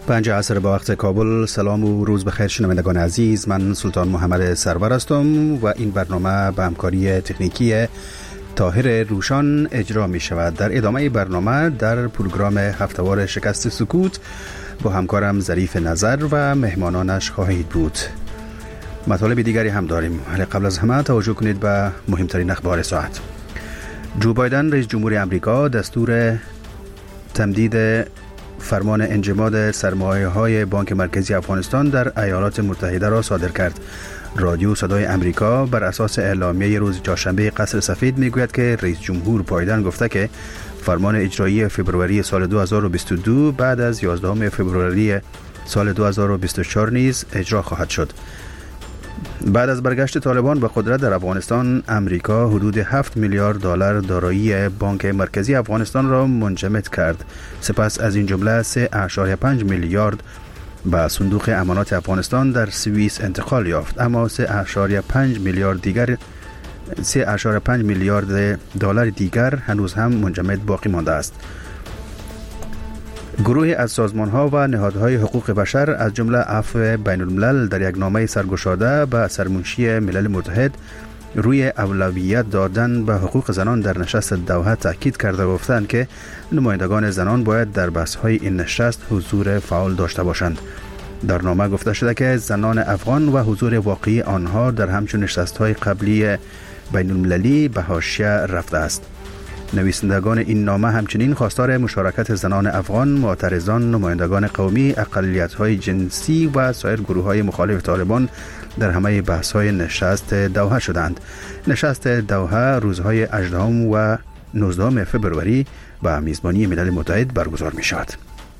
5 عصر به وقت کابل. سلام و روز بخیر شنوندگان عزیز، من سلطان محمد سرور هستم و این برنامه به همکاری تکنیکی طاهر روشان اجرا می شود. در ادامه برنامه در پروگرام هفتهوار شکست سکوت با همکارم ظریف نظر و مهمانانش خواهید بود. مطالب دیگری هم داریم، ولی قبل از همه توجه کنید به مهمترین اخبار ساعت. جو بایدن رئیس جمهور امریکا دستور تمدید فرمان انجماد سرمایه‌های بانک مرکزی افغانستان در ایالات متحده را صادر کرد. رادیو صدای امریکا بر اساس اعلامیه روز چهارشنبه قصر سفید میگوید که رئیس جمهور بایدن گفته که فرمان اجرایی فوریه سال 2022 بعد از 11 فوریه سال 2024 نیز اجرا خواهد شد. بعد از برگشت طالبان به قدرت در افغانستان، امریکا حدود 7 میلیارد دلار دارایی بانک مرکزی افغانستان را منجمد کرد. سپس از این جمله 3.5 میلیارد به صندوق امانات افغانستان در سوئیس انتقال یافت، اما 3.5 میلیارد دیگر 3.5 میلیارد دلار دیگر هنوز هم منجمد باقی مانده است. گروهی از سازمان‌ها و نهادهای حقوق بشر از جمله عفو بین الملل در یک نامه سرگشاده به سرمنشی ملل متحد روی اولویت دادن به حقوق زنان در نشست دوحه تاکید کرده و گفتند که نمایندگان زنان باید در بحث‌های این نشست حضور فعال داشته باشند. در نامه گفته شده که زنان افغان و حضور واقعی آنها در همچون نشست‌های قبلی بین المللی به حاشیه رفته است. نویسندگان این نامه همچنین خواستار مشارکت زنان افغان، معترضان، نمایندگان قومی، اقلیت‌های جنسی و سایر گروه‌های مخالف طالبان در همه بحث‌های نشست دوحه شدند. نشست دوحه روزهای 18 و 19 فوریه به میزبانی ملل متحد برگزار می‌شود.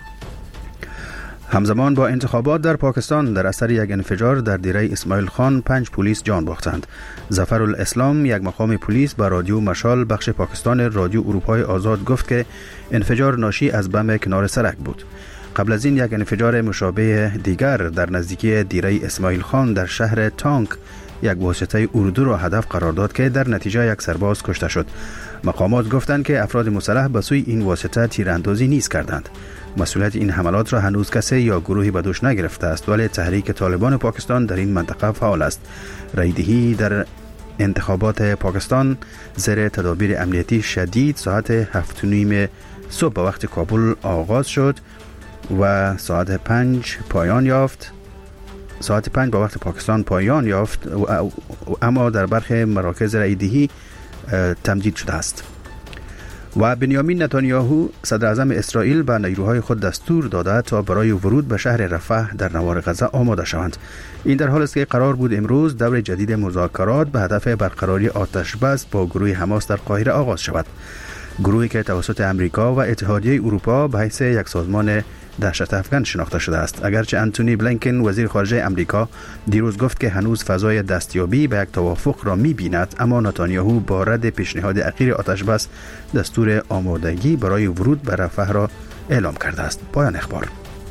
همزمان با انتخابات در پاکستان در اثر یک انفجار در دیره اسماعیل خان 5 پلیس جان باختند. ظفرالاسلام، یک مقام پلیس، به رادیو مشال بخش پاکستان رادیو اروپای آزاد گفت که انفجار ناشی از بم کنار سرک بود. قبل از این یک انفجار مشابه دیگر در نزدیکی دیره اسماعیل خان در شهر تانک یک واسطه اردو را هدف قرار داد که در نتیجه یک سرباز کشته شد. مقامات گفتند که افراد مسلح به سوی این واسطه تیراندازی نیز کردند. مسئولیت این حملات را هنوز کسی یا گروهی به دوش نگرفته است، ولی تحریک طالبان پاکستان در این منطقه فعال است. رایدهی در انتخابات پاکستان زیر تدابیر امنیتی شدید ساعت 7:30 صبح به وقت کابل آغاز شد و ساعت 5 پایان یافت. ساعت 5 به وقت پاکستان پایان یافت، اما در برخی مراکز رایدهی تمدید شده است. و بنیامین نتانیاهو صدر اعظم اسرائیل به نیروهای خود دستور داده تا برای ورود به شهر رفح در نوار غزه آماده شوند. این در حالی است که قرار بود امروز دور جدید مذاکرات به هدف برقراری آتش بس با گروه حماس در قاهره آغاز شود. گروهی که توسط امریکا و اتحادیه اروپا به حیث یک سازمان دهشت افکن شناخته شده است. اگرچه انتونی بلینکن وزیر خارجه امریکا دیروز گفت که هنوز فضای دستیابی به یک توافق را می‌بیند، اما نتانیاهو با رد پیشنهاد اخیر آتش بس دستور آمادگی برای ورود به رفح را اعلام کرده است. پایان اخبار.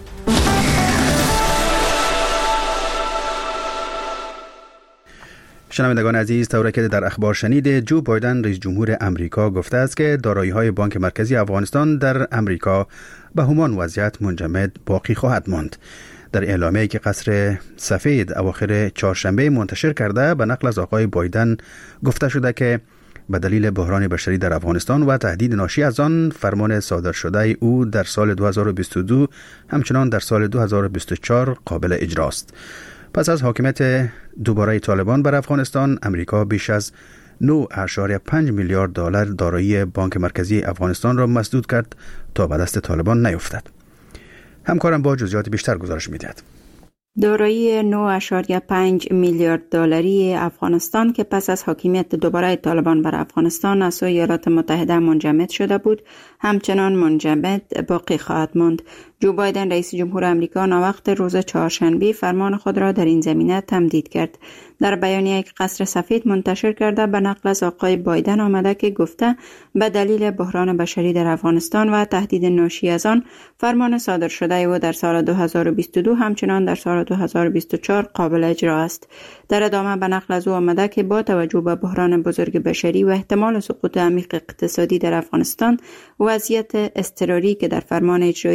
شنوندگان عزیز، طوری که در اخبار شنیده، جو بایدن رئیس جمهور امریکا گفته است که دارایی‌های بانک مرکزی افغانستان در امریکا به همان وضعیت منجمد باقی خواهد ماند. در اعلامیه‌ای که قصر سفید اواخر چهارشنبه منتشر کرده، به نقل از آقای بایدن گفته شده که به دلیل بحران بشری در افغانستان و تهدید ناشی از آن، فرمان صادر شده او در سال 2022 همچنان در سال 2024 قابل اجراست. پس از حاکمیت دوباره طالبان بر افغانستان، امریکا بیش از 9.5 میلیارد دلار دارایی بانک مرکزی افغانستان را مسدود کرد تا به دست طالبان نیفتد. همکارم با جزئیات بیشتر گزارش می‌دهد. دارایی 9.5 میلیارد دلاری افغانستان که پس از حاکمیت دوباره طالبان بر افغانستان از سوی ایالات متحده منجمد شده بود، همچنان منجمد باقی خواهد ماند. جو بایدن رئیس جمهور امریکا ناوقت روز چهارشنبه فرمان خود را در این زمینه تمدید کرد. در بیانیه‌ای که قصر سفید منتشر کرده، به نقل از آقای بایدن آمده که گفته به دلیل بحران بشری در افغانستان و تهدید ناشی از آن، فرمان صادر شده او در سال 2022 همچنان در سال 2024 قابل اجرا است. در ادامه به نقل از او آمده که با توجه به بحران بزرگ بشری و احتمال سقوط عمیق اقتصادی در افغانستان، وضعیت اضطراری که در فرمان اجرایی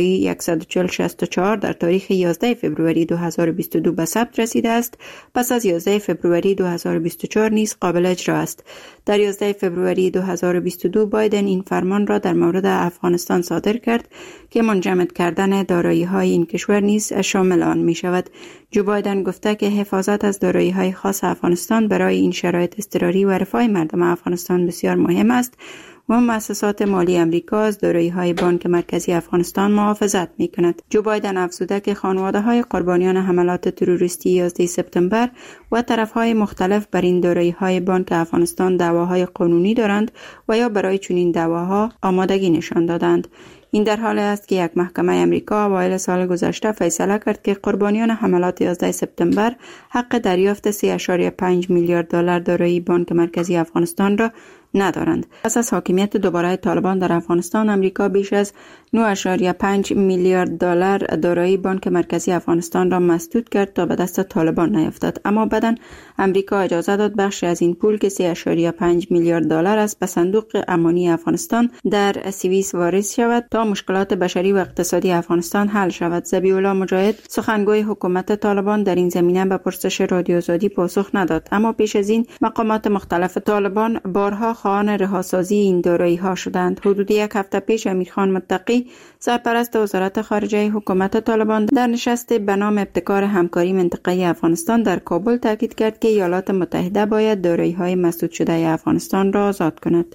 364 در تاریخ 11 فوریه 2022 به ثبت رسیده است، پس از 11 فوریه 2024 نیز قابل اجرا است. در 11 فوریه 2022 بایدن این فرمان را در مورد افغانستان صادر کرد که منجمد کردن دارایی‌های این کشور نیز شامل آن می شود. جو بایدن گفته که حفاظت از دارایی‌های خاص افغانستان برای این شرایط اضطراری و رفاه مردم افغانستان بسیار مهم است و مؤسسات مالی امریکا از دارایی‌های بانک مرکزی افغانستان محافظت می‌کند. جو بایدن افزوده که خانواده‌های قربانیان حملات تروریستی 11 سپتامبر و طرف‌های مختلف بر این دارایی‌های بانک افغانستان دعواهای قانونی دارند و یا برای چنین دعواها آمادگی نشان دادند. این در حالی است که یک محکمه امریکا اوایل سال گذشته فیصله کرد که قربانیان حملات 11 سپتامبر حق دریافت 3.5 میلیارد دلار دارایی بانک مرکزی افغانستان را ندارند. پس از حاکمیت دوباره طالبان در افغانستان، امریکا بیش از 9.5 میلیارد دلار دارایی بانک مرکزی افغانستان را مسدود کرد تا به دست طالبان نیفتد. اما بعداً امریکا اجازه داد بخشی از این پول که 3.5 میلیارد دلار است به صندوق امانی افغانستان در سوئیس واریز شود تا مشکلات بشری و اقتصادی افغانستان حل شود. ذبیح الله مجاهد، سخنگوی حکومت طالبان، در این زمینه به پرسش رادیو آزادی پاسخ نداد. اما پیش از این مقامات مختلف طالبان بارها خواهان رهاسازی این دارایی‌ها شدند. حدود یک هفته پیش امیرخان متقی، سرپرست وزارت خارجه حکومت طالبان، در نشست به نام ابتکار همکاری منطقه‌ای افغانستان در کابل تاکید کرد که ایالات متحده باید دارایی‌های مسدود شده افغانستان را آزاد کند.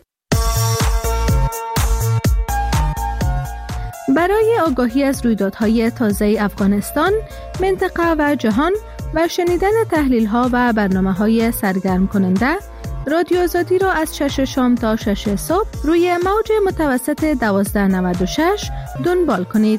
برای آگاهی از رویدادهای تازه افغانستان، منطقه و جهان و شنیدن تحلیل‌ها و برنامه‌های سرگرم کننده، رادیو آزادی را از 6 شام تا 6 صبح روی موج متوسط 1296 دنبال کنید.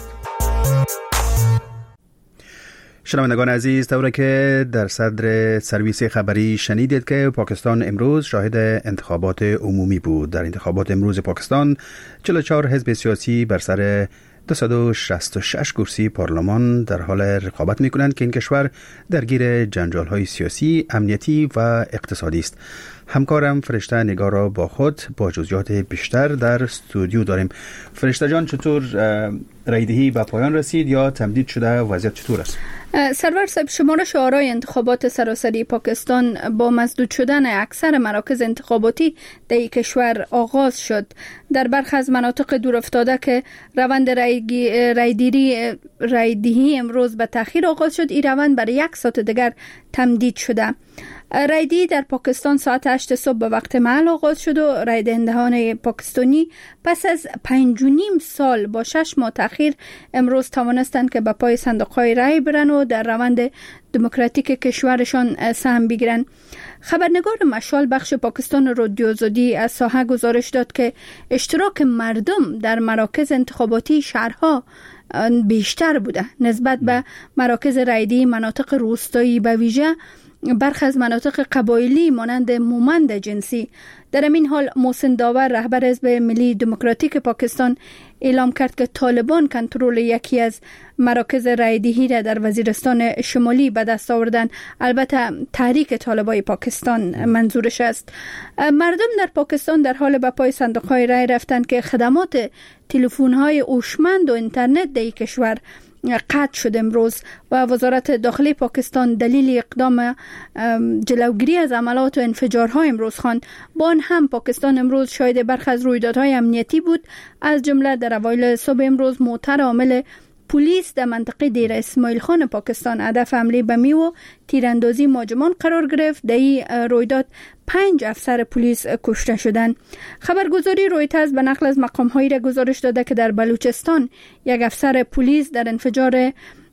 شنوندگان عزیز، طوری که در صدر سرویس خبری شنیدید که پاکستان امروز شاهد انتخابات عمومی بود. در انتخابات امروز پاکستان 44 حزب سیاسی بر سر 266 کرسی پارلمان در حال رقابت می کنند که این کشور درگیر جنجال های سیاسی، امنیتی و اقتصادی است. همکارم فرشته نگار را با خود با جزئیات بیشتر در استودیو داریم. فرشته جان، چطور رایدهی به پایان رسید یا تمدید شده؟ وضعیت چطور است؟ سرور صاحب، شمارش آرای انتخابات سراسری پاکستان با مسدود شدن اکثر مراکز انتخاباتی در این کشور آغاز شد. در برخی از مناطق دورافتاده که روند رایدهی امروز به تأخیر آغاز شد، این روند برای 1 ساعت دیگر تمدید شده. رایدهی در پاکستان ساعت 8 صبح به وقت محل آغاز شد و رای دهندگان پاکستانی پس از 5.5 سال با 6 ماه تأخیر امروز توانستند که به پای صندوق‌های رای برن و در روند دموکراتیک کشورشان سهم بگیرن. خبرنگار مشال بخش پاکستان رادیو آزادی از ساحه گزارش داد که اشتراک مردم در مراکز انتخاباتی شهرها بیشتر بوده نسبت به مراکز رایدهی مناطق روستایی، به ویژه برخی از مناطق قبایلی مانند مومند جنسی. در این حال محسن داور، رهبر حزب ملی دموکراتیک پاکستان، اعلام کرد که طالبان کنترل یکی از مراکز رایدهی را در وزیرستان شمالی به دست آوردن. البته تحریک طالبای پاکستان منظورش است. مردم در پاکستان در حال به پای صندوق‌های رای رفتند که خدمات تلفن‌های هوشمند و اینترنت در کشور قطع شد امروز و وزارت داخلی پاکستان دلیل اقدام جلوگیری از عملات و انفجارها امروز خواند. با آن هم پاکستان امروز شاهد برخی از رویدادهای امنیتی بود. از جمله در اوایل صبح امروز موتر عامل پلیس در منطقه دیر اسماعیل خان پاکستان هدف حمله بمی و تیراندازی مهاجمان قرار گرفت. در این رویداد 5 افسر پلیس کشته شدند. خبرگزاری رویترز به نقل از مقام‌هایی را گزارش داده که در بلوچستان یک افسر پلیس در انفجار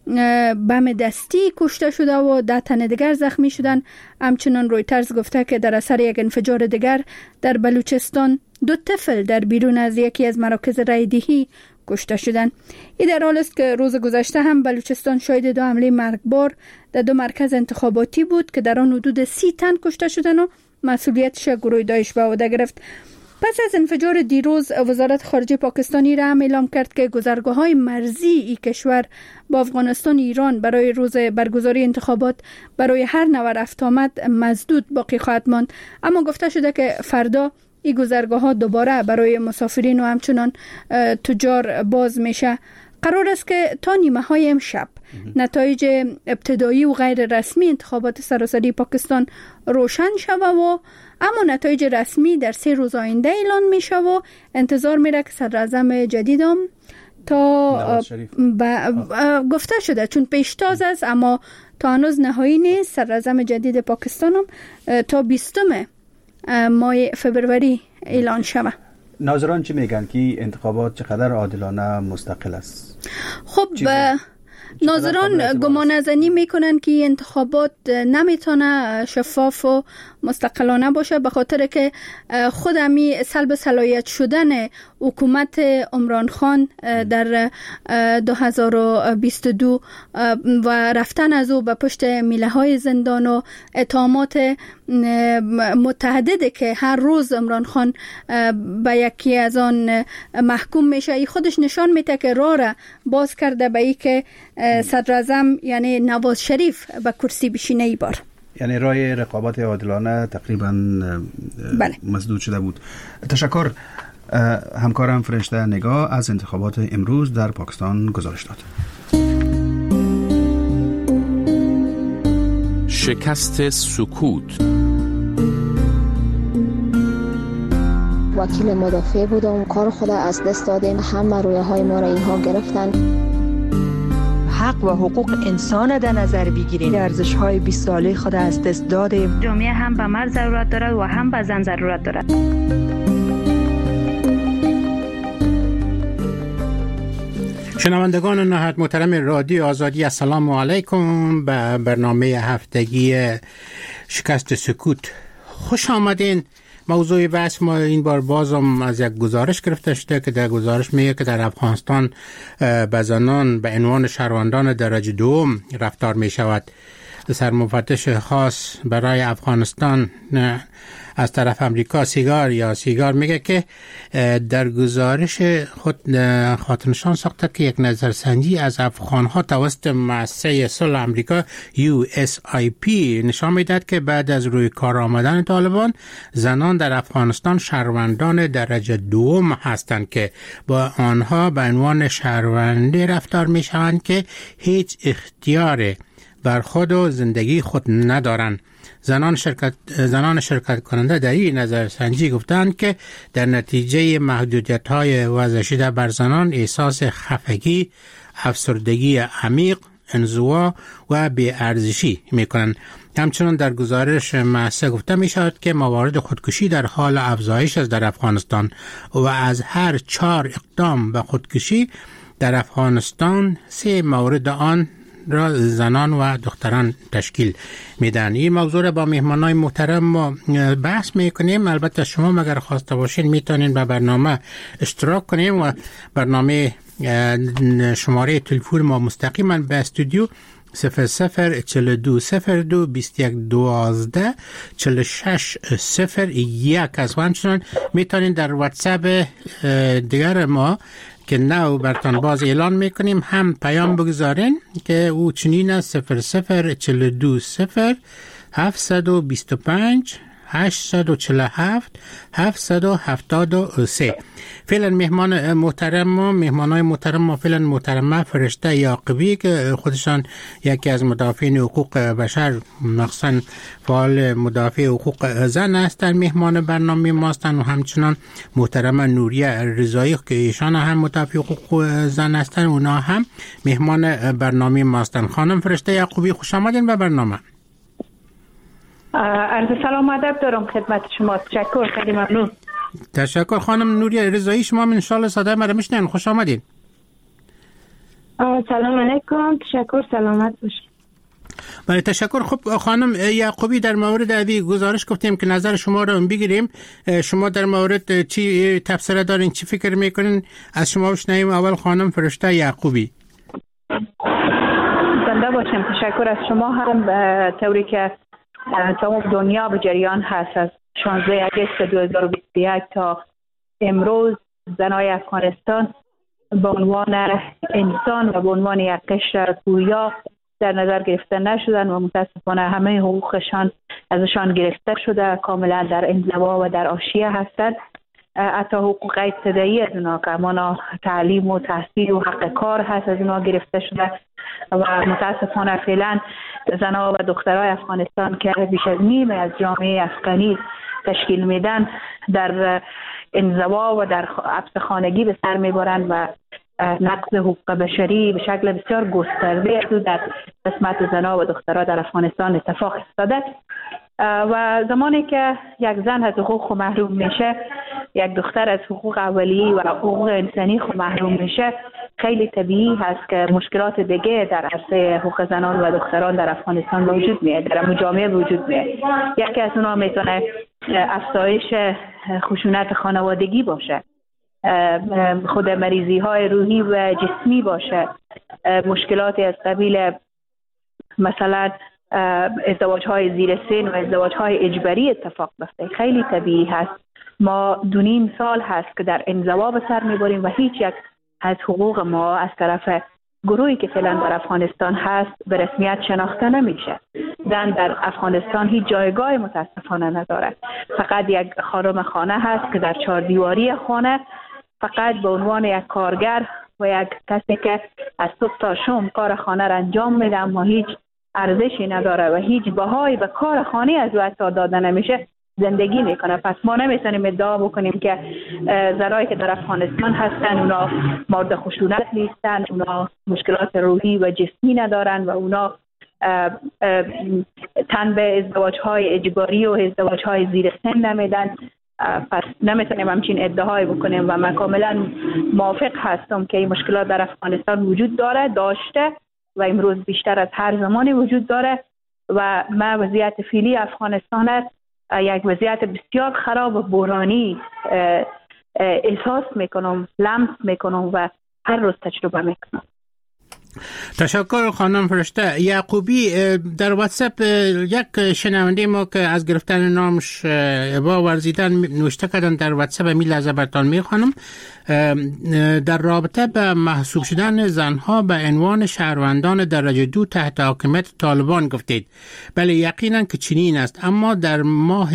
بم دستی کشته شده و 10 تن دیگر زخمی شدند. همچنان رویترز گفته که در اثر یک انفجار دیگر در بلوچستان 2 طفل در بیرون از یکی از مراکز رایدهی کشته شدند. این در حال است که روز گذشته هم بلوچستان شاهد 2 حمله مرگبار در 2 مرکز انتخاباتی بود که در آن حدود 30 تن کشته شدند و مسئولیتش گروه داعش به عهده گرفت. پس از انفجار دیروز، وزارت خارجه پاکستانی را هم اعلام کرد که گذرگاه‌های مرزی این کشور با افغانستان ایران برای روز برگزاری انتخابات برای هر نوع رفت آمد مسدود باقی خواهد ماند. اما گفته شده که فردا این گذرگاه‌ها دوباره برای مسافرین و همچنان تجار باز میشه. قرار است که تا نیمه های امشب نتایج ابتدایی و غیر رسمی انتخابات سراسری پاکستان روشن شود و اما نتایج رسمی در 3 روز آینده اعلان می شود و انتظار میره که صدر اعظم جدیدم تا گفته شده چون پیشتاز است اما تا هنوز نهایی نیست. صدر اعظم جدید پاکستان هم تا 20 ماه فبروری اعلان شود. ناظران چی میگن که انتخابات چقدر عادلانه مستقل است؟ خب ناظران گمانه‌زنی میکنن که انتخابات نمیتونه شفاف و مستقلانه باشه به خاطر که خود همی سلب صلاحیت شدن حکومت عمران خان در 2022 و رفتن از او به پشت میله های زندان و اتهامات متعدده که هر روز عمران خان به یکی از آن محکوم میشه، ای خودش نشان میده که راه را باز کرده به ای که صدر اعظم یعنی نواز شریف به کرسی بشینه ای بار. یعنی راه رقابت عادلانه تقریبا مسدود شده بود. تشکر. همکارم فرشته نگاه از انتخابات امروز در پاکستان گزارش داد. شکست سکوت. وکیل مدافع بودم، کار خود از دست دادیم، همه رویاهای ما را اینها گرفتن. حق و حقوق انسان در نظر بگیریم. ارزش‌های 20 ساله خود از دست دادیم. جامعه هم به مرد ضرورت دارد و هم به زن ضرورت دارد. شنوندگان نهایت محترم رادیو آزادی، السلام علیکم به برنامه هفتگی شکست سکوت خوش آمدین. موضوع بحث ما این بار بازم از یک گزارش گرفته شده که در گزارش میگه که در افغانستان به زنان به عنوان شهروندان درجه دوم رفتار می شود. سرمفتش خاص برای افغانستان از طرف امریکا سیگار میگه که در گزارش خود خاطرنشان ساخته که یک نظرسنجی از افغانها توسط مؤسسه صلح امریکا USIP نشان میدهد که بعد از روی کار آمدن طالبان زنان در افغانستان شهروندان درجه دوم هستند که با آنها به عنوان شهرونده رفتار میشوند که هیچ اختیار بر خود و زندگی خود ندارند. زنان شرکت کننده در این نظرسنجی گفتند که در نتیجه محدودیت‌های وضع شده بر زنان احساس خفگی، افسردگی عمیق، انزوا و بی‌ارزشی می‌کنند. همچنین در گزارش مؤسسه گفته می‌شود که موارد خودکشی در حال افزایش است در افغانستان و از هر 4 اقدام به خودکشی در افغانستان 3 مورد آن را زنان و دختران تشکیل میدن. این موضوع را با مهمانای محترم ما بحث میکنیم. البته شما اگر خواسته باشین میتونین به برنامه اشتراک کنیم و برنامه شماره تلفن ما مستقیما به استودیو 004202 2112 4601 از همچنین میتونین در واتساپ دیگر ما که نو برتان باز اعلان میکنیم هم پیام بگذارین که او چنین است 0042 725 847 773. فعلا مهمانای محترم ما فعلا محترمه فرشته یعقوبی که خودشان یکی از مدافعین حقوق بشر مخصوصا فعال مدافع حقوق زن هستند مهمان برنامه ما هستند و همچنان محترمه نوریه رضایی که ایشان هم مدافع حقوق زن هستند اونا هم مهمان برنامه ما هستند. خانم فرشته یعقوبی خوش آمدین به برنامه. عرض سلام ادب دارم خدمت شما. تشکر، خیلی ممنون. تشکر. خانم نوریه رضایی شما ان شاء الله صدای ما رو میشنین. خوش آمدین. سلام علیکم. تشکر، سلامت باشید. بله تشکر. خب خانم یعقوبی در مورد ابی گزارش گفتیم که نظر شما رو بگیریم. شما در مورد چی تفسیر دارین، چی فکر میکنین؟ از شما بشنویم. اول خانم فرشته یعقوبی. زنده باشیم. تشکر از شما هم به طوری که تمام دنیا به جریان هست از 16 اگست 2021 تا امروز زنای افغانستان به عنوان انسان و به عنوان یک قشر پویا در نظر گرفته نشدن و متاسفانه همه حقوقشان ازشان گرفته شده، کاملا در انزوا و در حاشیه هستند. حتی حقوق ابتدایی از اونا که امانا تعلیم و تحصیل و حق کار هست از اونا گرفته شده و متاسفانه فعلا زنها و دخترای افغانستان که بیش از نیمه از جامعه افغانی تشکیل میدن در انزوا و در حبس خانگی به سر میبرند و نقض حقوق بشری به شکل بسیار گسترده در قسمت زنها و دخترها در افغانستان اتفاق افتاده و زمانی که یک زن از حقوق محروم میشه، یک دختر از حقوق اولیه و حقوق انسانی محروم میشه، خیلی طبیعی هست که مشکلات دیگه در عرصه حقوق زنان و دختران در افغانستان وجود میاد، در جامعه وجود میاد. یکی از اونها میتونه افزایش خشونت خانوادگی باشه، خود مریضی های روحی و جسمی باشه، مشکلاتی از قبیل مثلا ازدواج های زیر سن و ازدواج های اجباری اتفاق بیفته. خیلی طبیعی هست. ما 2.5 سال هست که در انزوا به سر میبریم و هیچ یک از حقوق ما از طرف گروهی که فعلا در افغانستان هست به رسمیت شناخته نمیشه. زن در افغانستان هیچ جایگاه متاسفانه نداره. فقط یک خانم خانه هست که در 4 دیواری خانه فقط به عنوان یک کارگر و یک کسی که از صبح تا شام کار خانه را انجام میده اما هیچ ارزشی نداره و هیچ بهایی به کار خانه از او حتی داده نمیشه زندگی میکنه. پس ما نمیتونیم ادعا بکنیم که زنایی که در افغانستان هستن اونا مورد خشونت نیستن، اونا مشکلات روحی و جسمی ندارن و اونا تن به ازدواج های اجباری و ازدواج های زیر سن نمیدن. پس نمیتونیم همچین ادعای بکنیم و من کاملا موافق هستم که این مشکلات در افغانستان وجود داشته و امروز بیشتر از هر زمانی وجود داره و ما وضعیت فعلی افغانستان یک وضعیت بسیار خراب و بحرانی احساس میکنم، لمس میکنم و هر روز تجربه میکنم. تشکر خانم فرشته یعقوبی. در واتساپ یک شنونده ما که از گرفتن نامش ابا ورزیدن نوشته کردن در واتساپ می لحظه برتان می خانم در رابطه به محسوب شدن زنها به عنوان شهروندان درجه 2 تحت حاکمیت طالبان گفتید. بله یقینا که چنین است، اما در ماه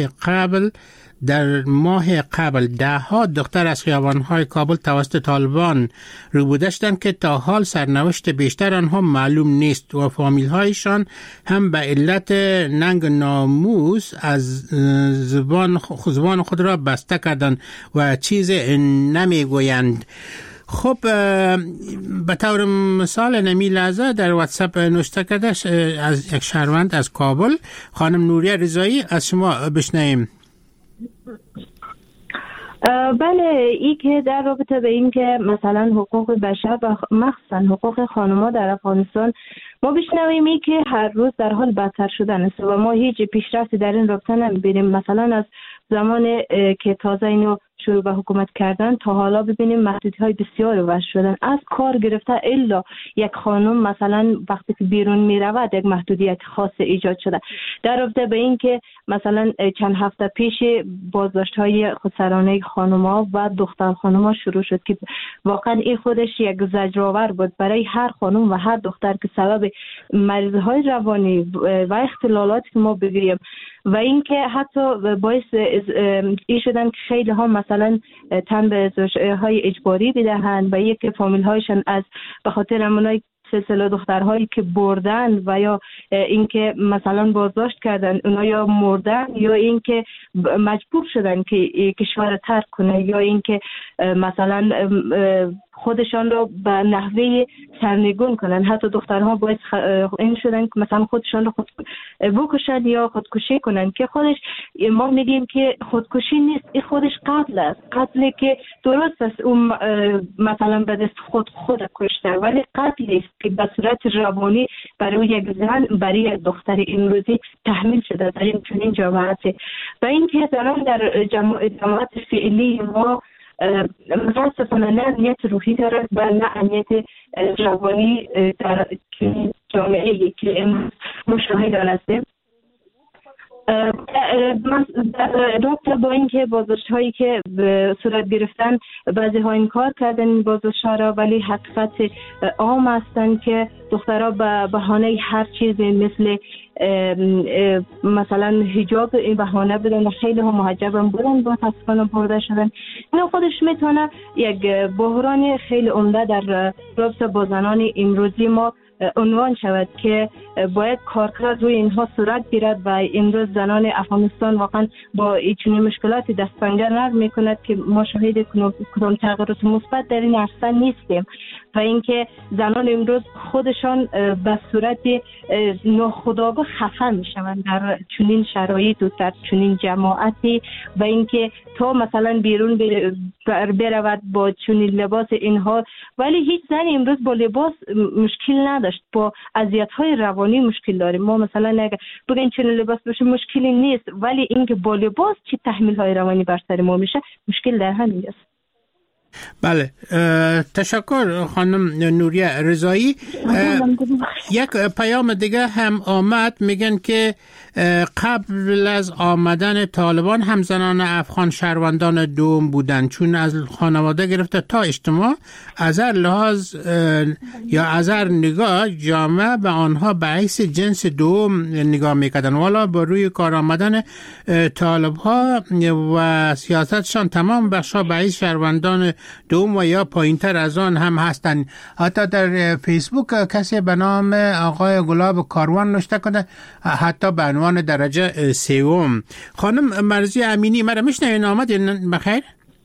قبل 10 دختر از خیابان‌های کابل توسط طالبان روبوده شدند که تا حال سرنوشت بیشتر آنها معلوم نیست و فامیل‌هایشان هم به علت ننگ ناموس از زبان خود را بسته کردند و چیز نمیگویند. خب به طور مثال نمی لحظه در واتساپ نوشته کرده از یک شهروند از کابل، خانم نوریه رضایی، از شما بشنویم. بله، این که در رابطه به این که مثلا حقوق بشر و مخصوصا حقوق خانم‌ها در افغانستان ما بشنویم این که هر روز در حال بدتر شدن است و ما هیچ پیشرفتی در این رابطه نمی‌بینیم. مثلا از زمان که تازه اینو شروع به حکومت کردن تا حالا ببینیم محدودیت‌های بسیار وضع شدن، از کار گرفته الا یک خانم مثلا وقتی که بیرون میرود یک محدودیت خاص ایجاد شده. در رابطه به این که مثلا چند هفته پیش بازداشت‌های خودسرانه خانم‌ها و دختر خانم‌ها شروع شد که واقعا این خودش یک زجرآور بود برای هر خانم و هر دختر که سبب مریضی‌های روانی و اختلالاتی که ما بگیریم و اینکه حتی باعث این شدن که خیلی ها مثلا تن به ازدواج‌های اجباری بدهند و یک فامیل هایشان از به خاطر همونای سلسله دخترهایی که بردن و یا اینکه مثلا بازداشت کردن اونا یا مردن یا اینکه مجبور شدن که کشور ترک کنه یا اینکه مثلا خودشان را به نحوه سرنگون کنن. حتی دخترها باید این شدن که مثلا خودشان را بکشن یا خودکشی کنن که خودش ما میگیم که خودکشی نیست، این خودش قتل است. قتلی که درست است اون مثلا به دست خود کشته، ولی قتلی است که به صورت روانی برای یک زن برای یک دختر امروزی تحمیل شده در این چنین جامعه و این که در جماعت فعلی ما متاسفانه نه امنیت روحی دارد و نه امنیت روانی در جامعه که مشاهده هستیم. رابطه با اینکه بازداشت هایی که به صورت گرفتن بعضی ها انکار کردن این بازداشت ها را، ولی حقیقت عام هستند که دخترها به بهانه هر چیزی مثل مثلا حجاب این بهانه بدن و خیلی هم محجب هم بودن با تصفیه برده شدن. این خودش میتونه یک بحران خیلی عمده در رابطه با زنان امروزی ما عنوان شود که باید کارکرد روی اینها صورت گیرد و امروز زنان افغانستان واقعا با این مشکلاتی دست پنجه نرم میکند که ما شاهد کدام تغییرات مثبت در این عرصه نیستیم و اینکه زنان امروز خودشان به صورت ناخودآگاه خفه میشوند در چنین شرایط و در چنین جماعتی و اینکه تا مثلا بیرون برود با چنین لباس اینها، ولی هیچ زن امروز با لباس مشکل نداشت، با اذیت‌های روانی مشکل داریم. ما مثلا اگه بگین چنین لباس بشه مشکلی نیست، ولی اینکه با لباس چه تحمیل‌های روانی بر سر ما میشه مشکل در همین است. بله، تشکر خانم نوریه رضایی. یک پیام دیگه هم آمد، میگن که قبل از آمدن طالبان هم زنان افغان شهروندان دوم بودند، چون از خانواده گرفته تا اجتماع از هر لحاظ یا از هر نگاه جامعه به آنها به حیث جنس دوم نگاه میکردن. والا با روی کار آمدن طالب ها و سیاستشان تمام بخشا به حیث شهروندان دوم و یا پایینتر از آن هم هستند. حتی در فیسبوک کسی به نام آقای گلاب کاروان نوشته کنه حتی به عنوان درجه سوم. خانم مرزی امینی مرا میشنوین؟ آمدین بخیر؟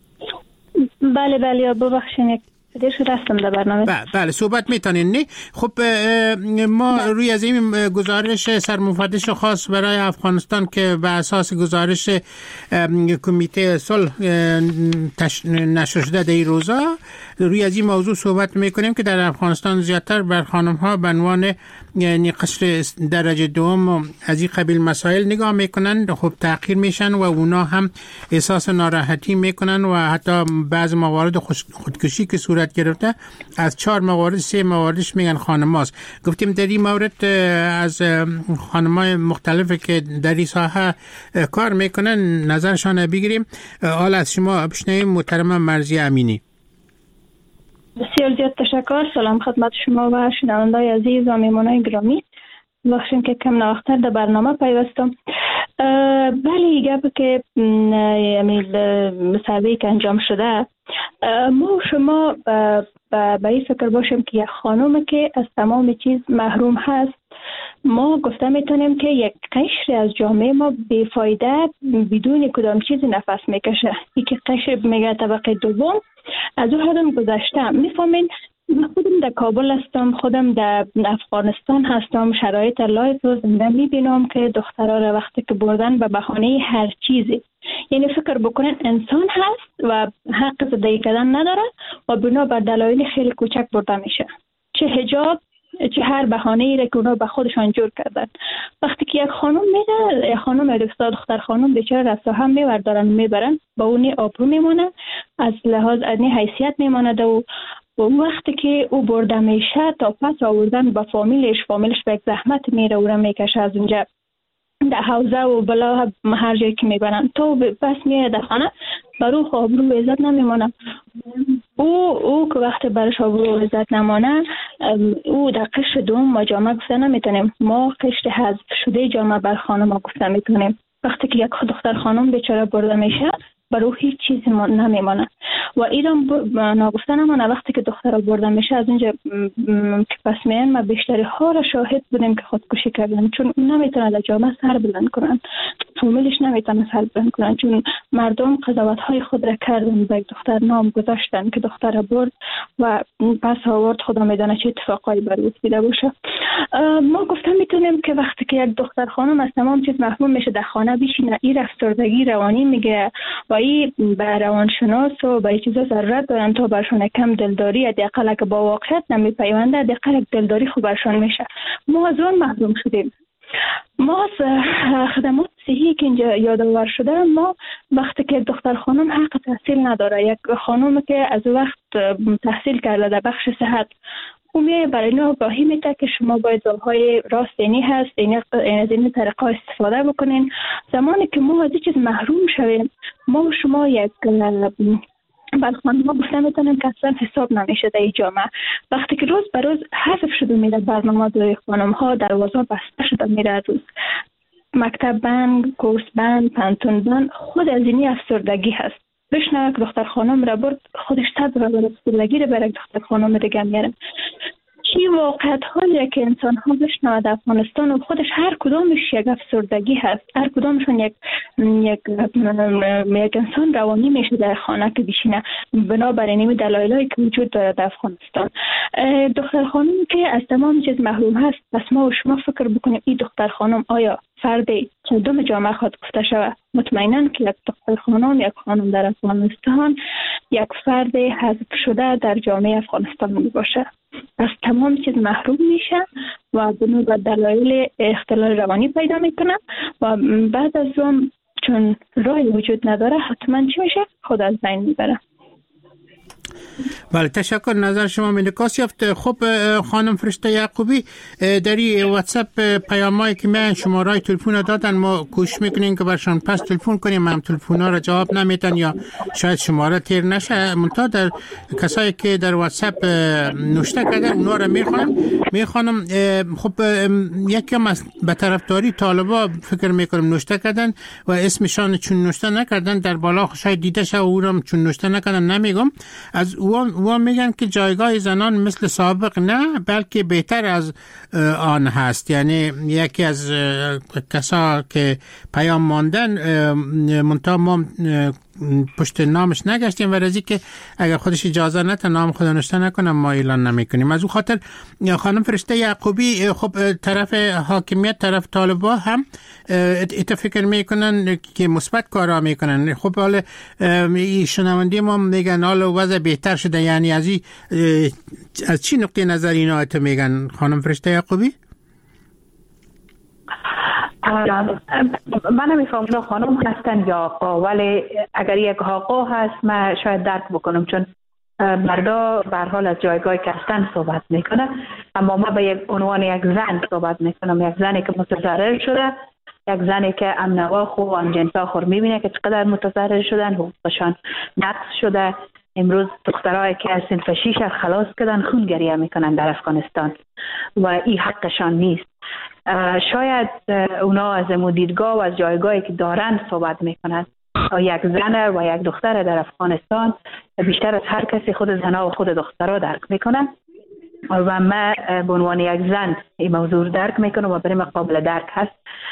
بله ببخشید دیر شده هستم در برنامه. بله صحبت میتونین نه؟ خب ما روی از این گزارش سرمفتش خاص برای افغانستان که بر اساس گزارش کمیته صلح نشر شده در این روزا روی از این موضوع صحبت میکنیم که در افغانستان زیادتر بر خانم ها به عنوان یعنی قشر درجه دوم از این قبیل مسائل نگاه میکنن، خب تحقیر میشن و اونا هم احساس ناراحتی میکنن و حتی بعض موارد خودکشی که صورت گرفته از 4 موارد 3 مواردش میگن خانم هاست. گفتیم در این مورد از خانمای مختلفی که در این ساحه کار میکنن نظرشان بگیریم. حالا از شما بشنویم محترم مرزی امینی. بسیار زیاد تشکر. سلام خدمت شما و شنوندای عزیز و میمونای گرامی. بخشیم که کم نوختر در برنامه پیوستم. بله گپ که مسابقه که انجام شده ما شما به این فکر باشیم که یک خانم که از تمام چیز محروم هست، ما گفته میتونیم که یک قشر از جامعه ما بیفایده بدون کدام چیزی نفس میکشه. یکی قشر میگه طبقه دوم از اون حدم گذشته. میفهمین من خودم در کابل هستم، خودم در افغانستان هستم، شرایط لایف رو زنده میبینم که دخترها را وقتی که بردن به بهانه هر چیزی، یعنی فکر بکنن انسان هست و حق زندگی کردن نداره و بنا بر دلایل خیلی کوچک برده میشه، چه حجاب چه هر بهانه‌ای را که اونا به خودشان جور کردن. وقتی که یک خانم میره، یک خانم دختر خانم بیچاره رسا هم میبردارن میبرن با اونی آبرو میمونه، از لحاظ ادنی حیثیت میمونه و وقتی که او برده میشه تا پس آوردن با فامیلش به یک زحمت میره و را میکشه از اونجا در حوزه و بلا هر جایی که میبرن تو پس میره در خانه برو آبرو و عزت نمیمونه. او که وقتی برش آبرو و عزت نمانه او در قشر دوم و جامعه گفته نمیتونیم، ما قشر حذف شده جامعه بر خانم ها گفته میتونیم. وقتی که یک دختر خانم بیچاره برده میشه برو هیچ چیزی نمیمانه و ایران ناگفته نمانه. وقتی که دختر برده میشه از اونجا که پس میان ما بیشتری ها را شاهد بودیم که خودکشی کردن، چون نمیتونه در جامعه سر بلند کنن، فامیلش نمیتونه سر بلند کنن، چون مردم قضاوت های خود را کردن به یک دختر نام گذاشتن که دختر برد و پس آورد خدا میدانه چه اتفاقایی برای دیده باشه. ما گفتم میتونیم که وقتی که یک دختر خانم از تمام چیز محروم میشه در خانه بشینه، این افسردگی روانی میگه و این به روانشناس و به چیزا ضرورت دارن تا برشون کم دلداری، حداقل که با واقعیت نمیپیونده حداقل دلداری خوب برشون میشه. ما از اون محروم شدیم. ما خدمات صحی که اینجا یادآور شده، ما وقتی که دختر خانم حق تحصیل نداره، یک خانم که از وقت تحصیل کرده در بخش صحت او میایه برای اینا آگاهی میده که شما باید های راست اینی هست، از این طریقه استفاده بکنین. زمانی که ما از این چیز محروم شویم، ما و شما یک بعد خانم ها گفته میتونم که اصلا حساب نمیشه در این جامعه. وقتی که روز به روز حذف شده میره برنامه دوی خانم ها، دروازه بسته شده میره، روز مکتب بند، کورس بند، پانتون بند، خود از اینی افسردگی هست. بشنه یک دختر خانم را برد، خودش 100 برابر افسردگی را برای دختر خانم دیگه میاره. چی واقعیت هایی که انسان ها بشنه در افغانستان و خودش هر کدامش یک افسردگی هست، هر کدامشون یک انسان روانی میشه در خانه که بشینه بنابراین این دلایلی که وجود داره در افغانستان. دختر خانم که از تمام چیز محروم هست، پس ما و شما فکر بکنیم این دختر خانم آیا فردی چندم جامعه خود گفته شود؟ مطمئناً که یک دختر خانم، یک خانم در افغانستان یک فرد حذف شده در جامعه افغانستان می باشه. از تمام چیز محروم میشه و به دلایل اختلال روانی پیدا میکنه و بعد از اون چون راهی وجود نداره حتما چی میشه؟ خود از بین میبره. بله، تشکر. نظر شما انعکاس یافت. خب خانم فرشته یعقوبی، در این واتساپ پیامایی که من شماره تلفن دادن، ما کوشش میکنیم که برشان پس تلفن کنیم، هم تلفن‌ها را جواب نمیدن یا شاید شماره تیر نشه. منتها در کسایی که در واتساپ نوشته کردن اونا را میخوانم. خب یکی هم به طرفداری طالبا فکر میکنم نوشته کردن و اسمشان چون نوشته نکردن در بالا شاید دیده شه، او را چون نوشته نکردن نمیگم. از او میگن که جایگاه زنان مثل سابق نه بلکه بهتر از آن هست. یعنی یکی از کسا که پیام ماندن منتها ما پشت نامش نگشتیم و رازی که اگر خودش اجازه نده نام خود نوشته نکنه ما اعلان نمیکنیم. از اون خاطر خانم فرشته یعقوبی، خب طرف حاکمیت، طرف طالبا هم فکر میکنن که مثبت کارا میکنن. خب حالا شنونده ما میگن حالا وضع بهتر شده، یعنی از چی نقطه نظر اینا میگن خانم فرشته یعقوبی؟ من نمیفهمم خانم هستن یا آقا، ولی اگر یک آقا هست من شاید درک بکنم، چون مردا به هر حال از جایگاهی که هستن صحبت میکنه، اما ما به یک عنوان یک زن صحبت میکنم، یک زنی که متضرر شده، یک زنی که امنوا خو و همجنسا خور میبینه که چقدر متضرر شدن، حقوقشان نقض شده. امروز دخترایی که از صنف 6 خلاص کردن خون گریه میکنن در افغانستان و این حقشان نیست. شاید اونا از دیدگاه و از جایگاهی که دارن صحبت میکنن. یک زن و یک دختر در افغانستان بیشتر از هر کسی خود زنها و خود دخترها درک میکنن و من به عنوان یک زن این موضوع درک میکنم و برای من قابل درک هست.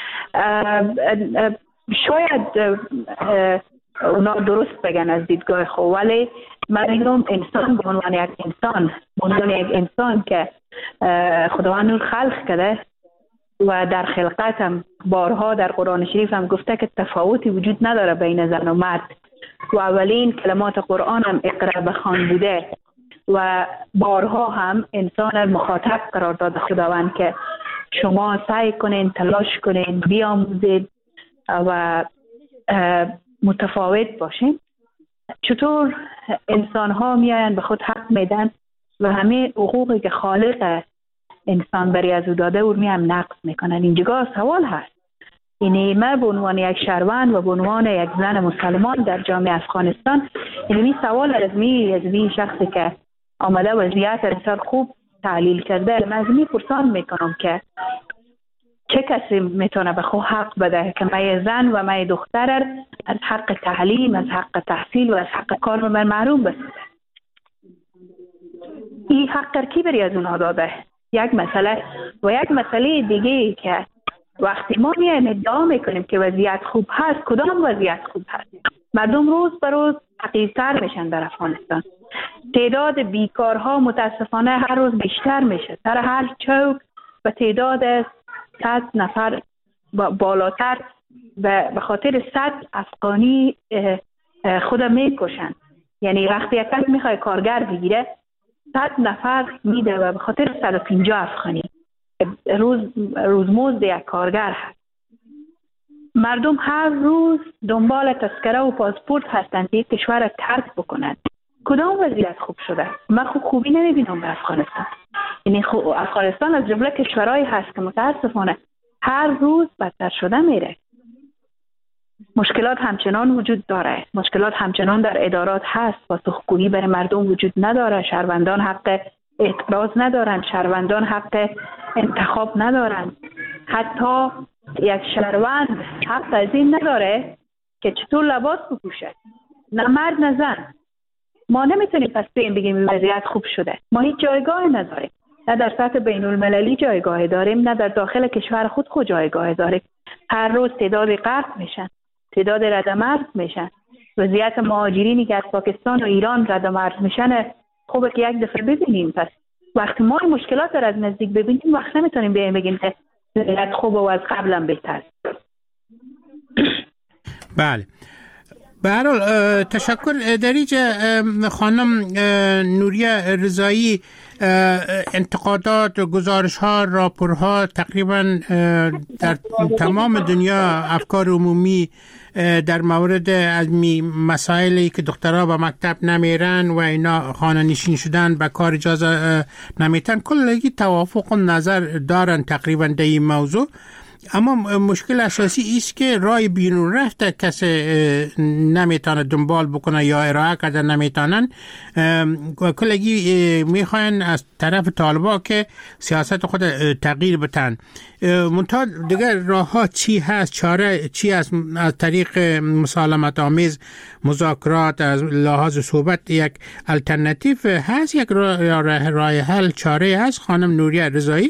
شاید اونا درست بگن از دیدگاه خود، ولی من میگم انسان به عنوان یک انسان، به عنوان یک انسان که خداوند نور خلق کرده و در خلقت هم بارها در قرآن شریف هم گفته که تفاوتی وجود نداره بین زن و مرد و اولین کلمات قرآن هم اقرا بخوان بوده و بارها هم انسان مخاطب قرار داده خداوند که شما سعی کنین، تلاش کنین، بیاموزید و متفاوت باشین. چطور انسان ها میاین به خود حق میدن و همه حقوقی که خالق انسان برای از او داده او هم نقض میکنن. اینجا سوال هست. اینه ما به عنوان یک شهروند و به عنوان یک زن مسلمان در جامعه افغانستان این سوال از می شخصی که آمده وضعیت بسیار خوب تحلیل کرده، من از می پرسان میکنم که چه کسی میتونه به خود حق بده که من زن و من دختر از حق تعلیم، از حق تحصیل و از حق کار من محروم بسازه؟ این حق کی بری از اونها داده؟ یک مسئله و یک مسئله دیگه که وقتی ما میایم ادعا میکنیم که وضعیت خوب هست، کدام وضعیت خوب هست؟ مردم روز به روز فقیرتر میشن در افغانستان. تعداد بیکارها متاسفانه هر روز بیشتر میشه. در هر چوک به تعداد 100 نفر بالاتر به خاطر 100 افغانی خود میکشن. یعنی وقتی یک کس میخواد کارگر بگیره 100 نفر میده و به خاطر 150 افغانی روزمزد یک کارگر هست. مردم هر روز دنبال تذکره و پاسپورت هستند که کشور را ترک بکنند. کدام وضعیت خوب شده؟ من خوبی نمیبینم به افغانستان. یعنی افغانستان از جمله کشورهایی هست که متاسفانه هر روز بدتر شده میره. مشکلات همچنان وجود داره، مشکلات همچنان در ادارات هست، پاسخگویی برای مردم وجود نداره، شهروندان حق اعتراض ندارن، شهروندان حق انتخاب ندارن، حتی یک شهروند حق از این نداره که چطور لباس بپوشه، نه مرد نه زن. ما نمیتونیم پس بگیم این وضعیت خوب شده. ما هیچ جایگاه نداریم، نه در سطح بین المللی جایگاه داریم، نه در داخل کشور خود جایگاه داریم. هر روز تعداد غرق میشن، تعداد ردمرز میشن. وضعیت مهاجرینی که از پاکستان و ایران ردمرز میشن خوبه که یک دفعه ببینیم. پس وقتی ما این مشکلات رو از نزدیک ببینیم وقت نمیتونیم بگیم که وضعیت خوبه و از قبلا بهتر. بله، به هر حال تشکر. در اینجا خانم نوریه رضایی، انتقادات، گزارش‌ها، راپورها تقریبا در تمام دنیا افکار عمومی در مورد از مسائلی که دخترها به مکتب نمیرن و اینا خانه نشین شدن به کار اجازه نمیتن کلگی توافق و نظر دارن تقریبا در این موضوع. اما مشکل اساسی است که راه بیرون رفته کسی نمیتونه دنبال بکنه یا ارائه کرده نمیتونن. کلگی میخواین از طرف طالبا که سیاست خود تغییر بتن. منتها دیگر راه ها چی هست؟ چاره چی از طریق مسالمت آمیز، مذاکرات، از لحاظ صحبت یک الटरनेटिव هست؟ یک راه حل، چاره هست خانم نوریه رضایی؟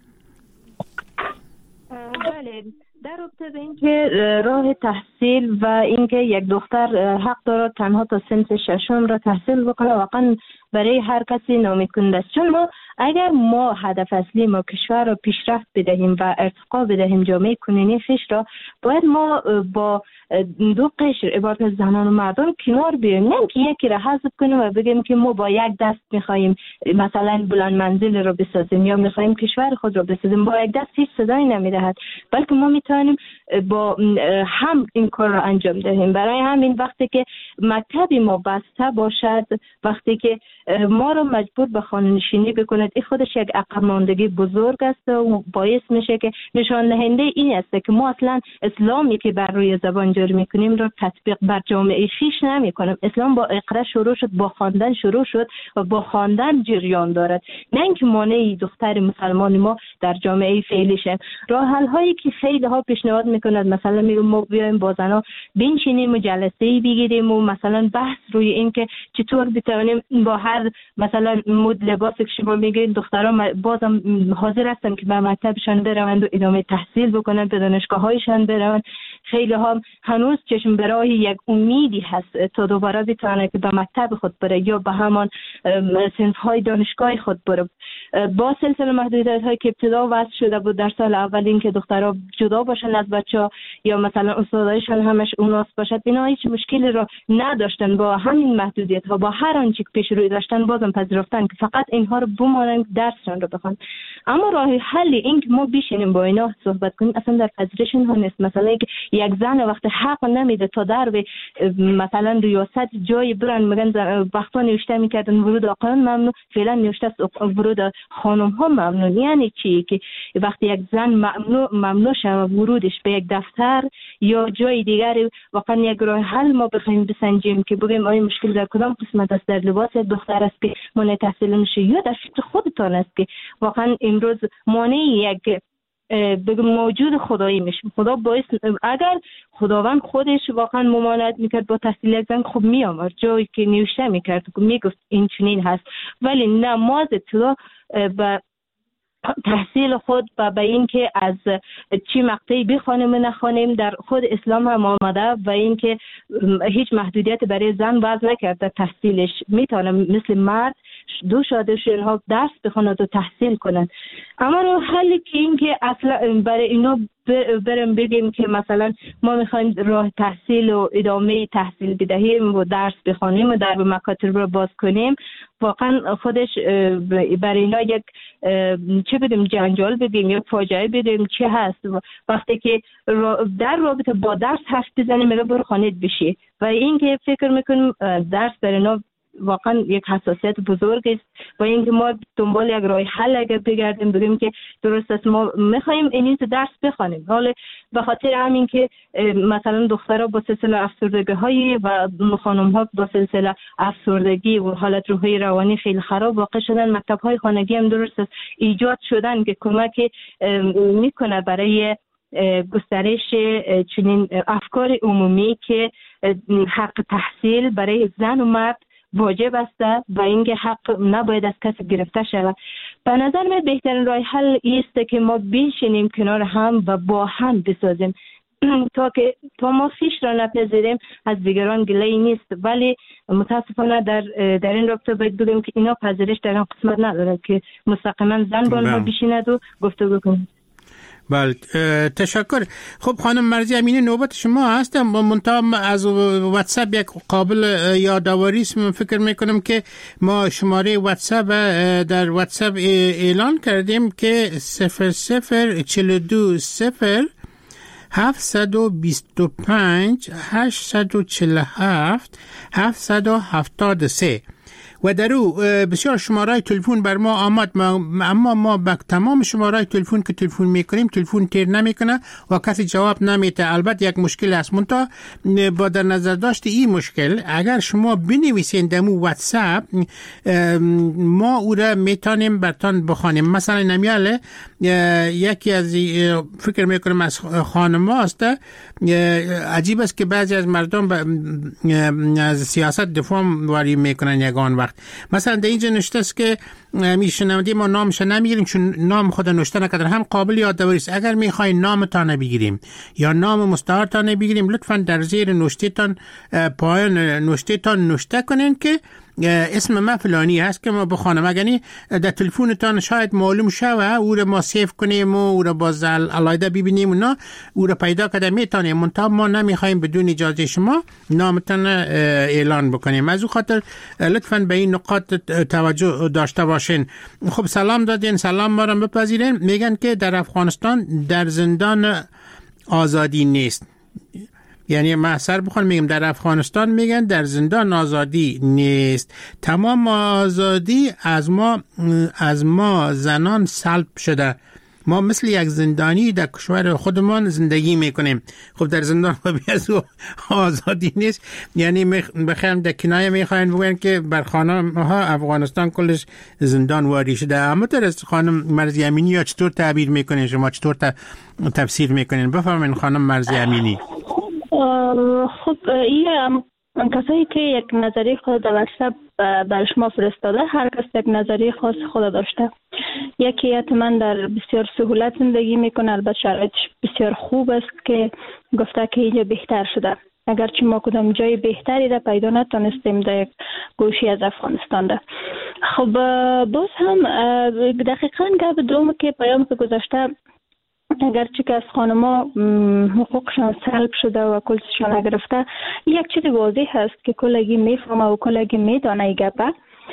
بله، در رابطه به اینکه راه تحصیل و اینکه یک دختر حق دارد تنها تا صنف ششم را تحصیل بکنه واقعا برای هر کسی ناامید کننده است. چون ما اگر ما هدف اصلی ما کشور را پیشرفت بدهیم و ارتقا بدهیم جامعه کنونی خویش را، باید ما با دو قشر عبارت از زنان و مردان کنار بیاییم، نه که یکی را حذف کنیم و بگیم که ما با یک دست میخواهیم مثلا بلند منزل را بسازیم یا میخواهیم کشور خود را بسازیم. با یک دست هیچ صدایی نمیدهد، بلکه ما میتونیم با هم این کار را انجام دهیم. برای همین وقتی که مکتبی ما بسته باشد، وقتی که ما رو مجبور به خانه نشینی بکند، این خودش یک عقب ماندگی بزرگ است و باعث میشه که نشان دهنده این است که ما اصلا اسلامی که بر روی زبان جاری میکنیم رو تطبیق بر جامعه خویش نمیکنیم. اسلام با اقرا شروع شد، با خواندن شروع شد و با خواندن جریان دارد، نه اینکه مانع دختر مسلمان ما در جامعه فعلی شه. راه حل هایی که خیلی ها پیشنهاد میکند، مثلا میگم ما بیایم با زنا بنشینیم و جلسه بگیریم و مثلا بحث روی این که چطور بتوانیم با هر مثلا مد لباسی که شما میگین دخترها بازم حاضر هستن که به مکتبشان بروند و ادامه تحصیل بکنن، به دانشگاه‌هایشان بروند. خیلی ها هنوز چشم برای یک امیدی هست تا دوباره بتونه که به مکتب خود بره یا به همان صنف‌های دانشگاه خود بره. با سلسله محدودیت‌هایی که ابتدا وضع شده بود در سال اول، این که دخترها جدا باشن از بچه‌ها یا مثلا استادایشان همش اوناس باشد، اینا هیچ مشکلی را نداشتن. با همین محدودیت‌ها، با هر آنچه که پیش روی داشتن، بازم پذیرفتن که فقط اینها رو بمانن، درسشون رو بخوان. اما راه حل این که ما بشینیم با اینا صحبت کنیم اصلا در پذیرش اینها نیست. مثلا اینکه یک زن وقت حق نمیده تا در به مثلا ریاست جای برن، میگن وقتا نوشته میکردن ورود آقایان ممنوع، فعلا نوشته ورود خانم ها ممنوع. یعنی چی؟ که وقتی یک زن ممنوع شود ورودش به یک دفتر یا جای دیگری، واقعا یک راه حل ما بخوایم بسنجیم که بگیم آیا مشکل در کدام قسمت است، در لباس دختر است که مانع تحصیل میشه یا در فکر خودتان است که واقعا امروز مانع یک بگم موجود خدایی میشه. خدا باعث اگر خداوند خودش واقعا ممانعت میکرد با تحصیل یک زن، خب میامد جایی که نوشته میکرد میگفت این چنین هست، ولی نماز اطلاع به تحصیل خود و به این که از چی مقطعی بخوانیم و نخوانیم در خود اسلام هم آمده و این که هیچ محدودیت برای زن وضع نکرده. تحصیلش میتونه مثل مرد دو شادشون ها درس بخواند و تحصیل کنند. اما رو حلی که این که اصلا برای اینا بریم بگیم که مثلا ما میخوایم راه تحصیل و ادامه تحصیل بدهیم و درس بخوانیم و در مکاتب رو باز کنیم، واقعا خودش برای اینا یک چه بدیم جنجال بدیم یا فاجعه بدیم چه هست. وقتی که در رابطه با درس حرف بزنیم میگه برو خانه بشی و این که فکر میکنیم درس برای اینا واقعا یک حساسیت بزرگ است و اینکه ما دنبال یک راه حل اگر بگردیم بگیم که درست است ما میخوایم این درس بخوانیم، حالا به خاطر همین که مثلا دخترها با سلسله افسردگی های و خانم ها با سلسله افسردگی و حالت روحی روانی خیلی خراب واقع شدن، مکتب های خانگی هم درست است ایجاد شدن که کمک میکنه برای گسترش چنین افکار عمومی که حق تحصیل برای زن و مرد واجب است و اینکه حق نباید از کسی گرفته شود. به نظر من بهترین راه حل است که ما بشینیم کنار هم و با هم بسازیم تا ما خویش را نپذیریم از دیگران گله‌ای نیست، ولی متاسفانه در این رابطه باید بگیم که اینا پذیرش در این قسمت نداره که مستقیما زن با ما بشیند و گفتگو کنه. بله تشکر. خب خانم مرضی امینی نوبت شما هست. منتها از واتساپ یک قابل یادآوری است. من فکر میکنم که ما شماره واتساپ در واتساپ اعلان کردیم که 00420 725 847 773 و در او بسیار شماره تلفن بر ما آمد، اما ما به تمام شماره تلفن که تلفن میکنیم تلفن تیر نمیکنه و کسی جواب نمیده. البته یک مشکل است، منتها با در نظر داشت این مشکل اگر شما بنویسین در واتساپ ما او را میتونیم برتان بخوانیم. مثلا نمیاله یکی از فکر میکنم از خانم هاست، عجیب است که بعضی از مردم از سیاست دفاع واری میکنن یگان وقت. مثلا در اینجا نشته است که میشنوندی ما نامش نمیگیریم چون نام خود نوشته نکردن. هم قابل یادآوری است اگر میخواین نامتان بگیریم یا نام مستعارتان بگیریم لطفا در زیر نوشتهتان پایان نوشتهتان نوشته کنین که اسم من فلانی هست که ما بخوانم. اگرنی در تلفنتان شاید معلوم شوه او را ما سیف کنیم و او را باز علایده ببینیم و نه او را پیدا کرده میتونیم، منتها ما نمیخوایم بدون اجازه شما نامتان اعلان بکنیم. از او خاطر لطفاً به این نقاط توجه داشته باشین. خب سلام دادین، سلام ما را بپذیرین. میگن که در افغانستان در زندان آزادی نیست. یعنی ما سر بخوام میگم در افغانستان میگن در زندان آزادی نیست، تمام آزادی از ما زنان سلب شده. ما مثل یک زندانی در کشور خودمان زندگی میکنیم. خب در زندان از آزادی نیست، یعنی بخوام در کنایه میخواین بگن که بر خانم ها افغانستان کلش زندان واری شده. اما در از خانم مرضی امینی یا چطور تعبیر میکنین شما، چطور تفسیر میکنین؟ بفرمایید خانم مرضی امینی. خب این کسایی که یک نظریه خود در واتساپ بر شما فرستاده، هر کس یک نظریه خاص خود داشته. یکی حتما در بسیار سهولت زندگی میکنه، البته شرایطش بسیار خوب است که گفته که اینجا بهتر شده، اگرچه ما کدام جای بهتری را پیدا نتونستیم در یک گوشی از افغانستان ده. خب باز هم دقیقاً گپ دوم که پیام که گذاشته، اگرچه که از خانما حقوقشان سلب شده و کلشان نگرفته، یک چیز واضح هست که کلگی میفهمه و کلگی میدانه این گپه.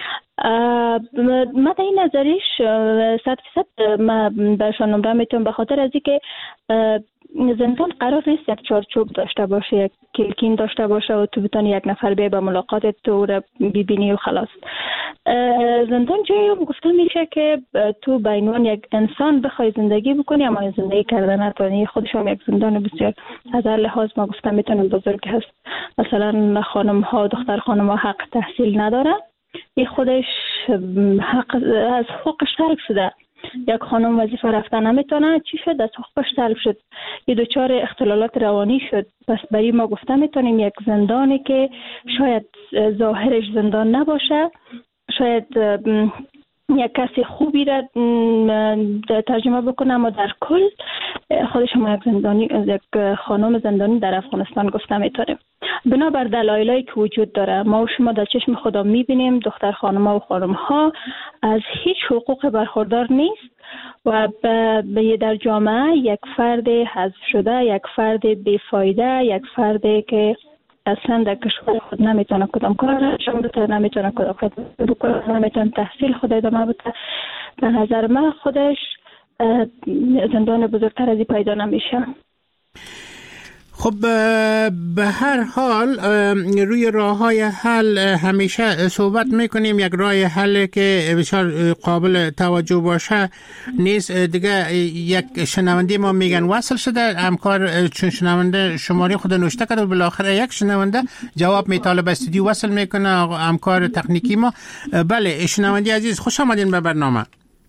من این نظریش 100% من برشان نمره میتونم، به خاطر از اینکه زندان قرار نیست یک چارچوب داشته باشه، یک کلکین داشته باشه و تو بتونی یک نفر بیای به ملاقات تو را ببینی و خلاص. زندان جایی گفته میشه که تو به عنوان یک انسان بخوای زندگی بکنی اما زندگی کردن نتونی. خودش هم یک زندان بسیار از هر لحاظ ما گفته میتونم بزرگ هست. مثلا خانم ها، دختر خانم ها حق تحصیل نداره، این خودش حق از حقوقش سلب شده. یک خانم وظیفه رفتن نمیتونه، چی شد؟ از حقوقش سلب شد، یه دچار اختلالات روانی شد. پس برای ما گفته میتونیم یک زندانی که شاید ظاهرش زندان نباشه، شاید یک کسی خوبی را ترجمه بکنه، اما در کل خودش هم یک زندانی، یک خانم زندانی در افغانستان گفته میتونیم. بنابر دلایلی که وجود داره، ما و شما در چشم خدا میبینیم دختر خانم‌ها و خانم‌ها از هیچ حقوق برخوردار نیست و در جامعه یک فرد حذف شده، یک فرد بیفایده، یک فردی که اصلا در کشور خود نمیتونه کدام کار انجام بده، نمیتونه کدام کار بکنه، نمیتونه تحصیل خود ادامه بده. به نظر من خودش زندان بزرگتر از این پیدا نمیشه. خب به هر حال روی راه‌های حل همیشه صحبت میکنیم. یک راه حل که بسیار قابل توجه باشه نیست. دیگه یک شنونده ما میگن وصل شده، همکار چون شنونده شماره خود نوشته کرده و بالاخره یک شنونده جواب میطالب استودیو وصل میکنه همکار تکنیکی ما. بله شنونده عزیز خوش آمدین به برنامه.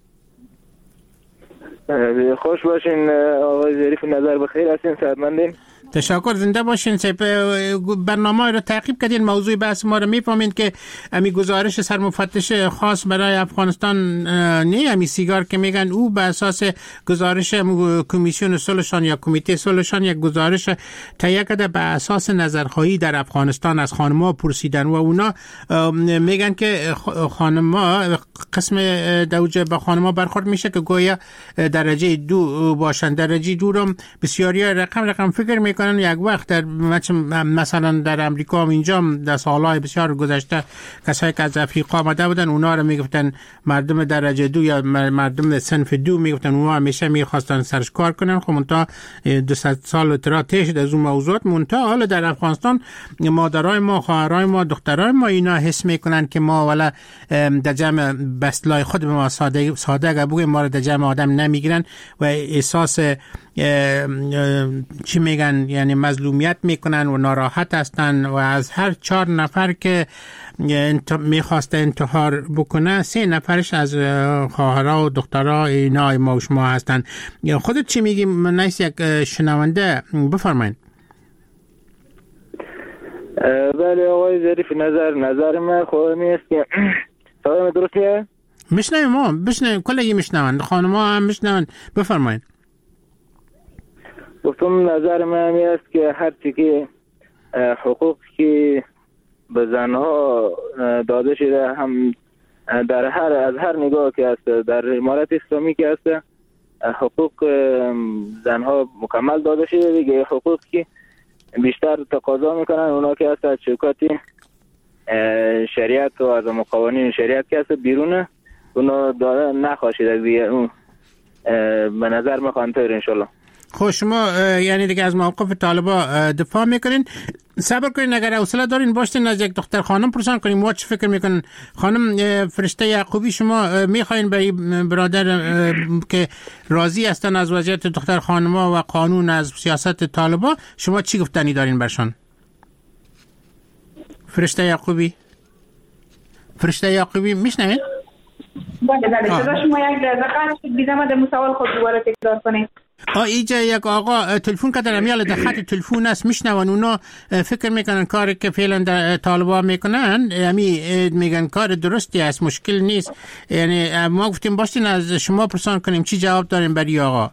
خوش باشین آقای ظریف، نظر بخیر هستین، صحتمندین. تشکر، زنده باشین. برنامه رو تعقیب کردین، موضوع بحث ما رو میفهمین که امی گزارش سرمفتش خاص برای افغانستان نه امی سیگار که میگن او به اساس گزارش کمیسیون صلحشان یا کمیته صلحشان یک گزارش تهیه کرده به اساس نظرخواهی در افغانستان از خانم‌ها پرسیدن و اونا میگن که خانم‌ها قسم دوجه به خانم‌ها برخورد میشه که گویا درجه 2 باشن. درجه 2 رو بسیاری رقم فکر میکنن یک وقت در مثلا در امریکا و اینجا در سالهای بسیار گذشته کسایی که از افریقا آمده بودن اونا رو میگفتن مردم درجه 2 یا مردم صنف 2 میگفتن، اونا همیشه میخواستن سرش کار کنن. خب منتها 200 سال اطلاع شد از اون موضوعات. منتها حالا در افغانستان مادرای ما، خواهرای ما، دخترای ما اینا حس میکنن که ما ولا در جمع بسلای خود به ما ساده بگویم ما رو در جمع آدم نمیگیرن و احساس چی میگن یعنی مظلومیت میکنن و ناراحت هستن و از هر 4 نفر که میخواسته انتحار بکنه 3 نفرش از خواهرها و دخترها اینا ما و شما هستن. خودت چی میگی؟ من نیست یک شنونده، بفرمایید. بله آقای ظریف، نظر من خواهد میست که صدای درستیه؟ میشنویم ما، بشنویم کلگی میشنوند، خانم‌ها هم میشنوند، بفرمایید. گفتم نظر من است که هر چی که حقوق که به زنها داده شده هم در از هر نگاه که است در امارت اسلامی که است حقوق زنها مکمل داده شده دیگه. حقوق که بیشتر تقاضا میکنن اونا که است از شوکاتی شریعت و از قوانین شریعت که است بیرونه اونا داده نخواهد دیگه. اون به نظر من خواهنطور انشالله. خب شما یعنی دیگه از موقف طالبا دفاع میکنین. صبر کنین، اگر حوصله دارین باشین از یک دختر خانم پرسان کنین ما چه فکر میکنین. خانم فرشته یعقوبی، شما میخواین به برادر که راضی هستن از وضعیت دختر خانم‌ها و قانون از سیاست طالبا، شما چی گفتنی دارین برشان؟ فرشته یعقوبی میشنوین؟ بله صدا شما یک دقیقه شد دیدم در سوال خود دوباره تکرار کنید. اینجا یک آقا تلفن کردن میال در خط تلفن است میشنون، اونا فکر میکنن کاری که فعلا در طالبا میکنن میگن کار درستی است، مشکل نیست. یعنی ما گفتیم باشین از شما پرسان کنیم چی جواب داریم برای آقا.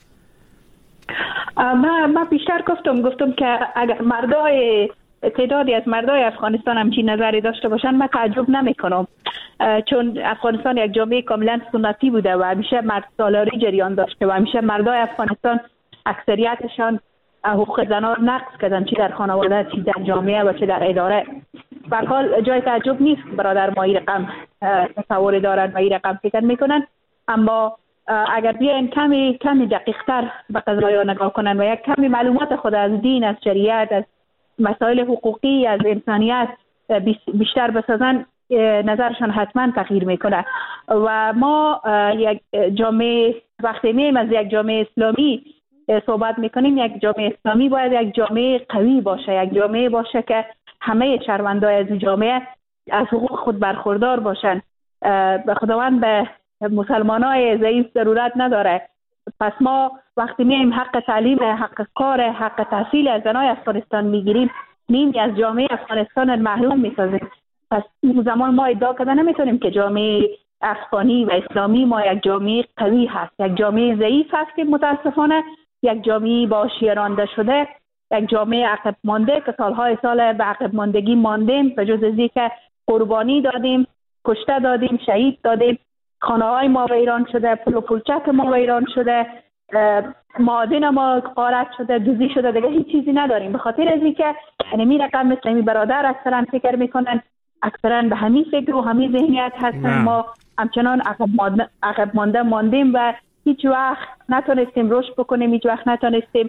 ما بیشتر گفتم که اگر تعدادی از مردای افغانستان همچین نظری داشته باشن من تعجب نمیکنم، چون افغانستان یک جامعه کاملا سنتی بوده و همیشه مرد سالاری جریان داشته و همیشه مردای افغانستان اکثریتشان حقوق زنان رو نقض کردن، چه در خانواده، چه در جامعه و چه در اداره. به هر حال جای تعجب نیست برادر ما این رقم تصور دارن و این رقم فکر میکنن. اما اگر بیاین کمی دقیق‌تر به قضایا نگاه کنن و یک کمی معلومات خود از دین، از شریعت، از مسائل حقوقی، از انسانیت بیشتر بسازن، نظرشان حتما تغییر میکنه. و ما یک جامعه وقتی میایم از یک جامعه اسلامی صحبت میکنیم، یک جامعه اسلامی باید یک جامعه قوی باشه، یک جامعه باشه که همه شهروندان از جامعه از حقوق خود برخوردار باشن. خداوند به مسلمانای ضعیف ضرورت نداره. پس ما وقتی میایم حق تعلیم، حق کار، حق تحصیل از زنای افغانستان میگیریم، نیمی از جامعه افغانستان محروم میسازیم. پس اون زمان ما ادعا کردن نمیتونیم که جامعه افغانی و اسلامی ما یک جامعه قوی هست. یک جامعه ضعیف هست که متاسفانه یک جامعه با شیرانده شده، یک جامعه عقب مانده که سالهای سال به عقب ماندگی ماندیم، به جز از اینکه قربانی دادیم، کشته دادیم، شهید دادیم، خانه‌های ما ویران شده، پل و پلچک ما ویران شده، معادن ما غارت شده، دوزی شده، دیگه هیچ چیزی نداریم. به خاطر از اینکه می رقم مثل این برادر اکثرا فکر میکنن، اکثرا به همین فکر و همین ذهنیت هستن. ما همچنان عقب ماندیم و هیچ وقت نتونستیم رشد بکنیم، هیچ وقت نتونستیم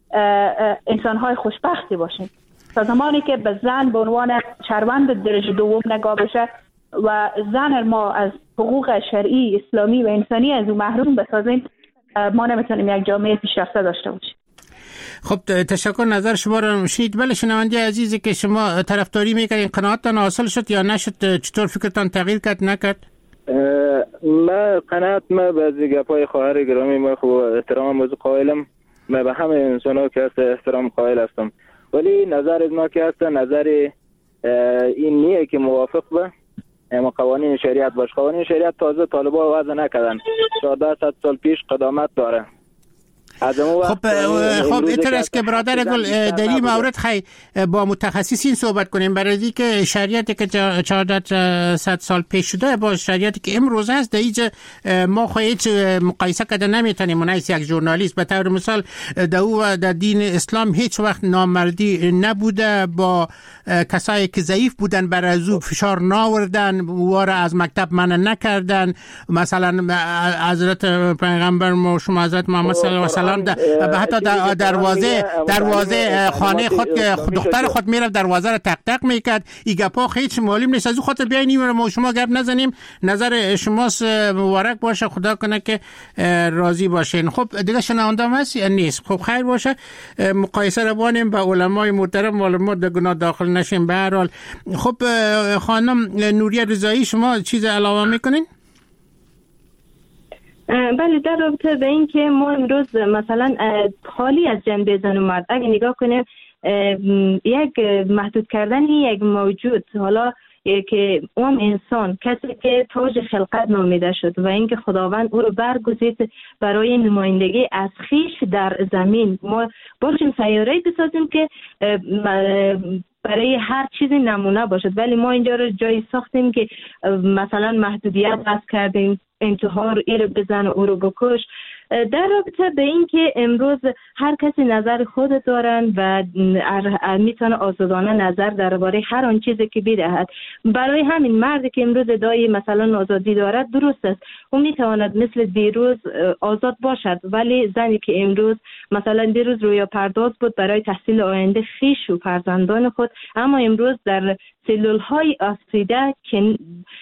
انسان‌های خوشبختی باشیم. تا زمانی که به زن به عنوان شهروند درجه دوم نگاه بشه و زن ما از حقوق شرعی اسلامی و انسانی از او محروم بسازیم، ما نمیتونیم یک جامعه پیشرفته داشته باشیم. خب تشکر، نظر شما را شنید. بله شنونده عزیزی که شما طرفداری میکنین، قناعتتان حاصل شد یا نشد؟ چطور فکرتان تغییر کرد نکرد؟ ما قناعت ما به گپای خواهر گرامی ما خوب احترام موضوع قائلم، ما به همه انسان‌ها که هست احترام قائل هستم، ولی نظر ما که هست نظر این نیه که موافق به اما قوانین شریعت باشه. قوانین شریعت تازه طالبان وضع نکردن، 1400 سال پیش قدامت داره. خب اینطور است که برادر گل در این مورد خیلی با متخصصین صحبت کنیم، برای اینکه که شریعتی که 1400 سال پیش شده با شریعتی که امروز هست در اینجا ما هیچ مقایسه کرده نمیتونیم. منیس یک ژورنالیست به طور مثال در دین اسلام هیچ وقت نامردی نبوده، با کسایی که ضعیف بودن بر از او فشار ناوردن، واره از مکتب منع نکردن. مثلا حضرت پیغمبر ما شما حضرت محمد صلی الله علیه و سلم حتی دروازه خانه خود دختر خود میرفت دروازه رو تق تق میکرد. این گپا هیچ معلوم نیست. از اون خاطر بیاین ما شما گپ نزنیم. نظر شماست، مبارک باشه، خدا کنه که راضی باشین. خب دیگه شنونده هست نیست؟ خب خیر باشه. مقایسه رو بانیم با علمای محترم، معلومات در گناه داخل نشیم. به هر حال خب خانم نوریه رضایی شما چیز علاوه میکنین؟ بله، در رابطه به این که ما امروز مثلا خالی از جنبه زن و مرد اگه نگاه کنیم، یک محدود کردن یک موجود، حالا که اون انسان کسی که تاج خلقت نامیده شد و اینکه خداوند او رو برگزید برای نمایندگی از خیش در زمین، ما باشیم سیاره‌ای بسازیم که برای هر چیزی نمونه باشد، ولی ما اینجا رو جایی ساختیم که مثلا محدودیت بس کردیم، انتحار این رو بزن و او رو بکش. در رابطه به این که امروز هر کسی نظر خود دارن و میتونه آزادانه نظر درباره هر آن چیزی که بدهد. برای همین مردی که امروز ادعای مثلا آزادی دارد درست است، او میتواند مثل دیروز آزاد باشد، ولی زنی که امروز مثلا دیروز رویا پرداز بود برای تحصیل آینده خویش و فرزندان خود، اما امروز در سلول های آسیده که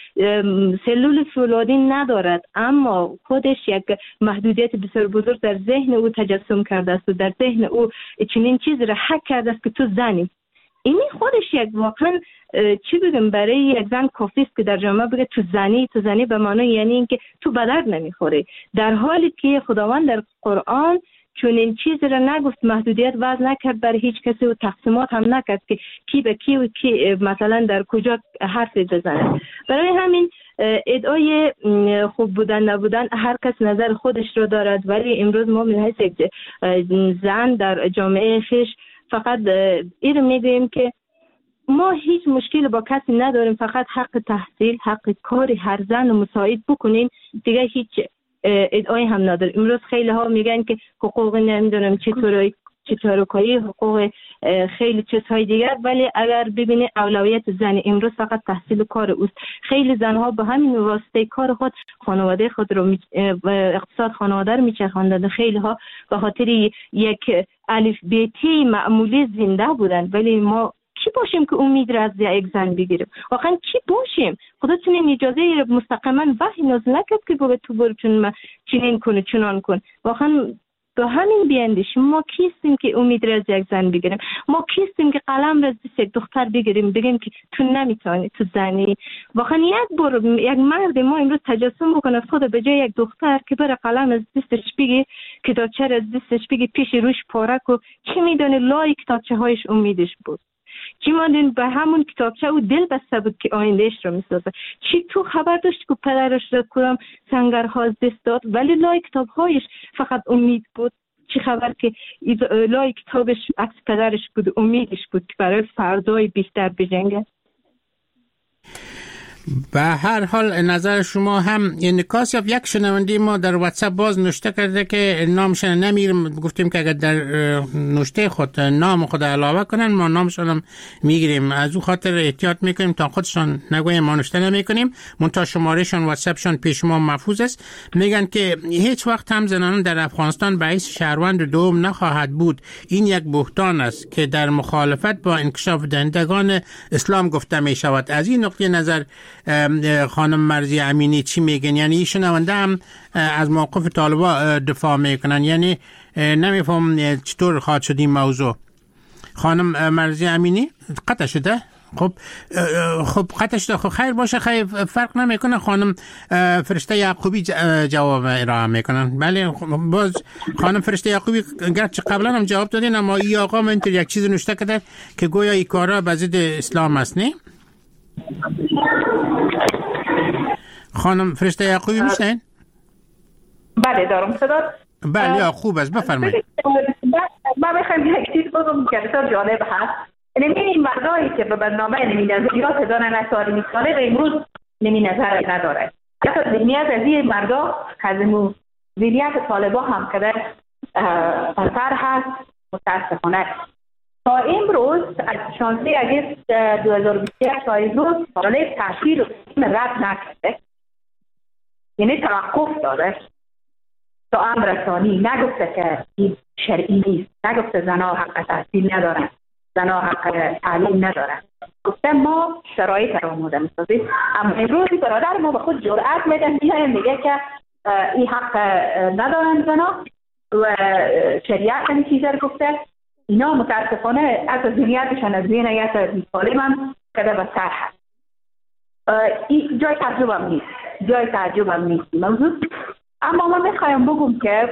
سلول فولادی ندارد، اما خودش یک محدودیت بسیار بزرگ در ذهن او تجسم کرده است و در ذهن او چنین چیزی را حک کرده است که تو زنی. این خودش یک واقعا چی بگم برای یک زن کافی است که در جامعه بگه تو زنی به معنی یعنی اینکه تو به درد نمیخوری، در حالی که خداوند در قرآن چون این چیزی را نگفت، محدودیت وضع نکرد برای هیچ کسی و تقسیمات هم نکرد که کی به کی و کی مثلا در کجا حرفی بزنه. برای همین ادعای خوب بودن نبودن هر کس نظر خودش رو دارد، ولی امروز ما من حیث یک زن در جامعه خیش فقط این رو میگوییم که ما هیچ مشکل با کسی نداریم، فقط حق تحصیل، حق کاری هر زن مساعد بکنیم، دیگه هیچ ادعای هم نداره. امروز خیلی ها میگن که حقوق نمیدونم چطوری حقوق خیلی چیزهای دیگر، ولی اگر ببینی اولویت زن امروز فقط تحصیل کار اوست. خیلی زنها به همین واسطه کار خود خانواده خود رو اقتصاد خانواده رو میچرخاندند. خیلی ها به خاطر یک الف بیتی معمولی زنده بودن، ولی ما کی باشیم که امید را از یک زن بگیریم؟ واقعا کی باشیم؟ خدا چنین اجازه مستقیما وحی نازل نکرد که بگه تو برو چنین کن چنان کن. واقعا به همین بیاندیشیم. ما کیستیم که امید را از یک زن بگیریم؟ ما کیستیم که قلم را از دست یک دختر بگیریم بگیم که تو نمیتونی، تو زنی؟ واقعا یک مرد ما امروز تجسم بکنه خود به جای یک دختر که بره قلم از دستش بگی، کتابچه از دستش بگی، پیش روش پاره کو، چی میدونه لای کتابچه هایش امیدش بود؟ چی ماندین به همون کتابچه او دل بسته بود که آیندهش رو میسازه؟ چی تو خبر داشت که پدرش را کدام سنگرها از دست داد ولی لای کتابهایش فقط امید بود؟ چی خبر که لای کتابش عکس پدرش بود، امیدش بود که برای فردای بیشتر بجنگه. به هر حال نظر شما هم انعکاس یافت. یک شنونده ما در واتساپ باز نوشته کرده که نامشون نمیگیریم، گفتیم که اگر در نوشته خود نام خود علاوه کنن ما نامشون هم میگیریم، از او خاطر احتیاط میکنیم تا خودشان نگویم ما نوشته نمیکنیم. منتها شمارهشون واتساپشون پیش ما محفوظ است. میگن که هیچ وقت هم زنان در افغانستان باعث شهروند دوم نخواهد بود. این یک بهتان است که در مخالفت با انکشاف دهندگان اسلام گفته می شود. از این نقطه نظر خانم مرضی امینی چی میگن؟ یعنی شنونده هم از موقف طالبان دفاع میکنن، یعنی نمیفهم چطور خواهد شد این موضوع. خانم مرضی امینی قطع شده؟ خب قطع شده، خب خیر باشه، خیر فرق نمیکنه. خانم فرشته یعقوبی جواب ارائه میکنن. بله باز خانم فرشته یعقوبی گرچه قبلا هم جواب دادین اما این آقا من اینطور یک چیز نوشته کرده که گویا این کارا به ضد اسلام است. نه خانم فرشته یعقوبی میشنین؟ بله دارم صدا. بله خوب است، بفرمایید. من میخوایم یک چیز بگم که بسیار جالب هست. این مردایی که به برنامه نمی نظریات دارن از تاریخ ساله و امروز نمی نظر نداره. حتی ذهنیت از این مردا از ذهنیت طالبا هم که در برتر هست متاسفانه. تا امروز از 16 اگست 2021 تا امروز طالب تحصیل رد نکرده، یعنی توقف داره تا امر ثانی. نگفته که این شرعی نیست، نگفته زنها حق تحصیل ندارن، زنها حق تعلیم ندارن، گفته ما شرایط را آماده می‌سازیم. اما امروز برادر ما به خود جرأت میده میگه که این حق ندارن زنها و شریعت این چیزا رو گفته. اینا متاسفانه از ذهنیتشان از ذهنیت طالب هم کده بسر هست. این جای تعجب هم نیست موضوع. اما من میخوایم بگم که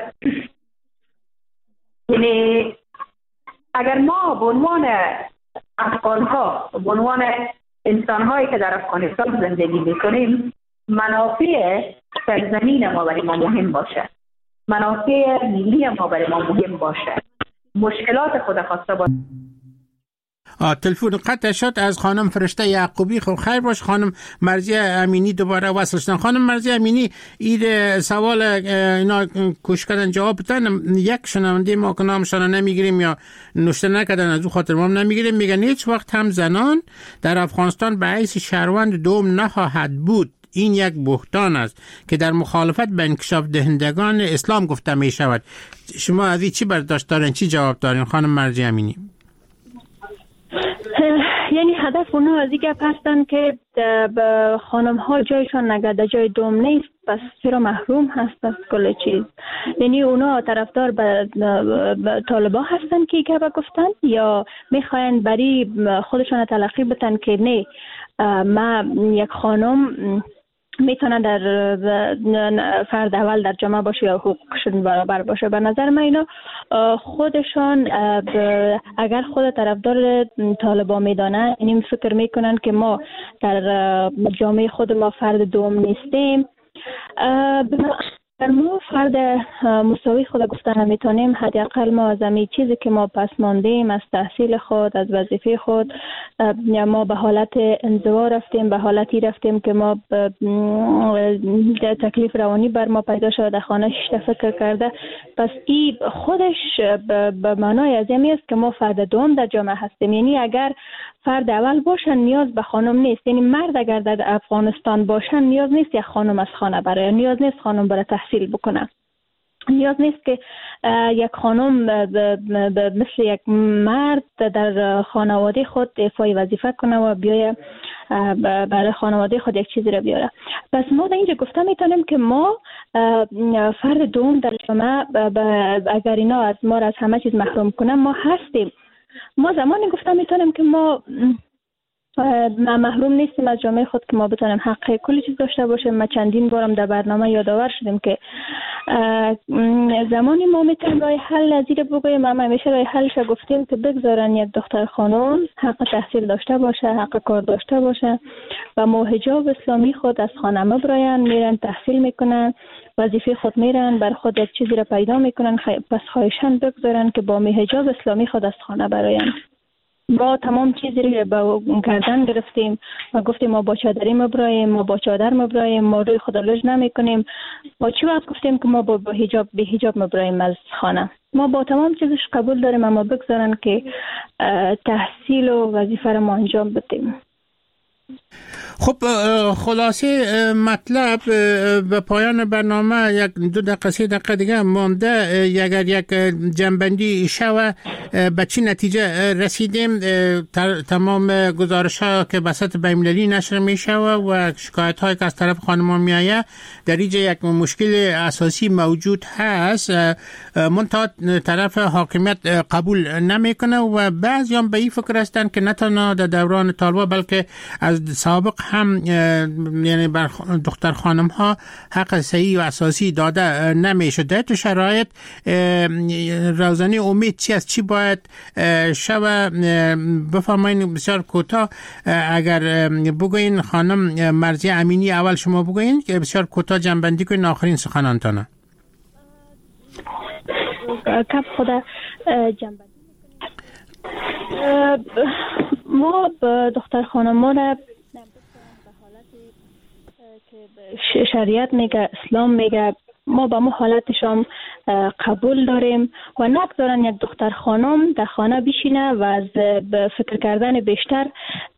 یعنی اگر ما به عنوان افغان‌ها، به عنوان انسان‌هایی که در افغانستان زندگی میکنیم، منافع سرزمین ما برای ما مهم باشه، منافع ملی ما برای ما مهم باشه، مشکلات خود خواسته باشه. تلفن قطع شد از خانم فرشته یعقوبی. خب خیر باش، خانم مرضی امینی دوباره وصل شدن. خانم مرضی امینی این سوال اینا کوشش کردن جواب بدن. یک شنونده ما که نامشان نمیگیریم یا نوشته نکردن از اون خاطر ما نمیگیریم، میگن هیچ وقت هم زنان در افغانستان باعث شهروند دوم نخواهد بود. این یک بهتان است که در مخالفت با انکشاف دهندگان اسلام گفته می شود. شما از این چی برداشت دارین، چی جواب دارین خانم مرضی امینی؟ یعنی هدف اونا از این گپ هستن که خانم ها جایشان نگرده جای دوم نیست، پس چرا محروم هست از کل چیز. یعنی اونا طرفدار به طالبا هستن که گپ گفتن یا میخواین برای خودشان تلقی بتن که نه ما یک خانم میتونه در فرد اول در جامعه باشه یا حقوقشون برابر باشه. به نظر من اینا خودشان اگر خود طرفدار طالبان میدانن، یعنی فکر میکنن که ما در جامعه خود ما فرد دوم نیستیم. ما فرد مساوی خود گفتن نمیتونیم. حداقل ما از همین چیزی که ما پس ماندیم، از تحصیل خود، از وظیفه خود، ما به حالت انزوا رفتیم، به حالتی رفتیم که ما تکلیف روانی بر ما پیدا شد، در خانه فکر کرده. پس این خودش به معنای از این است که ما فرد دوم در جامعه هستیم. یعنی اگر فرد اول باشن نیاز به خانم نیست. یعنی مرد اگر در افغانستان باشن نیاز نیست یک خانم از خانه بره، نیاز نیست خانم بره تحصیل بکنه، نیاز نیست که یک خانم مثل یک مرد در خانواده خود ایفای وظیفه کنه و بیایه برای خانواده خود یک چیزی رو بیاره. پس ما در اینجا گفته میتونیم که ما فرد دوم در جامعه، اگر اینا از ما از همه چیز محروم کنن، ما هستیم. ما زمانی گفته میتونیم که ما محروم نیستیم از جامعه خود که ما بتونیم حق کلی چیز داشته باشیم. ما چندین بارم در برنامه یادآور شدیم که زمانی ما میتونیم راه حل نظیر بگوییم. ما همیشه راه حلش گفتیم که بگذارن یک دختر خانم حق تحصیل داشته باشه، حق کار داشته باشه و ما حجاب اسلامی خود از خانه مبراین، میرن تحصیل میکنن، وظیفه خود میرن، بر خود یک چیزی را پیدا میکنن. پس خواهشان بگذارن که با حجاب اسلامی خود از خانه براین. ما تمام چیزی رو با گردن گرفتیم و گفتیم ما با چادری مبراییم، ما با چادر مبراییم، ما روی خود لج نمی کنیم. با چی وقت گفتیم که ما با حجاب به حجاب مبراییم از خانه؟ ما با تمام چیزش قبول داریم، اما بگذارن که تحصیل و وظیفه رو ما انجام بدیم. خب خلاصه مطلب به پایان برنامه یک 2 دقیقه 3 دقیقه دیگه مانده. اگر یک جنبندی شوه به چی نتیجه رسیدیم؟ تمام گزارش ها که بسط بین‌المللی نشر میشه و شکایت هایی که از طرف خانمان میایه در اینجا یک مشکل اساسی موجود هست، منتها طرف حاکمیت قبول نمیکنه و بعضیان به این فکر هستند که نه تنها در دوران طالبان بلکه از سابق هم یعنی بر دختر خانم ها حق صحیح و اساسی داده نمیشه. در تو شرایط روزانه امید چی است؟ چی باید شب بفرمایید بسیار کوتاه اگر بگوین خانم مرضیه امینی، اول شما بگوین که بسیار کوتاه جنبندی کنین آخرین سخنانتانه. کب خدا جنبندی ما دختر خانم ما را که شریعت میگه، اسلام میگه، ما با ما حالتشان قبول داریم و نگذارن یک دختر خانم در خانه بشینه و از فکر کردن بیشتر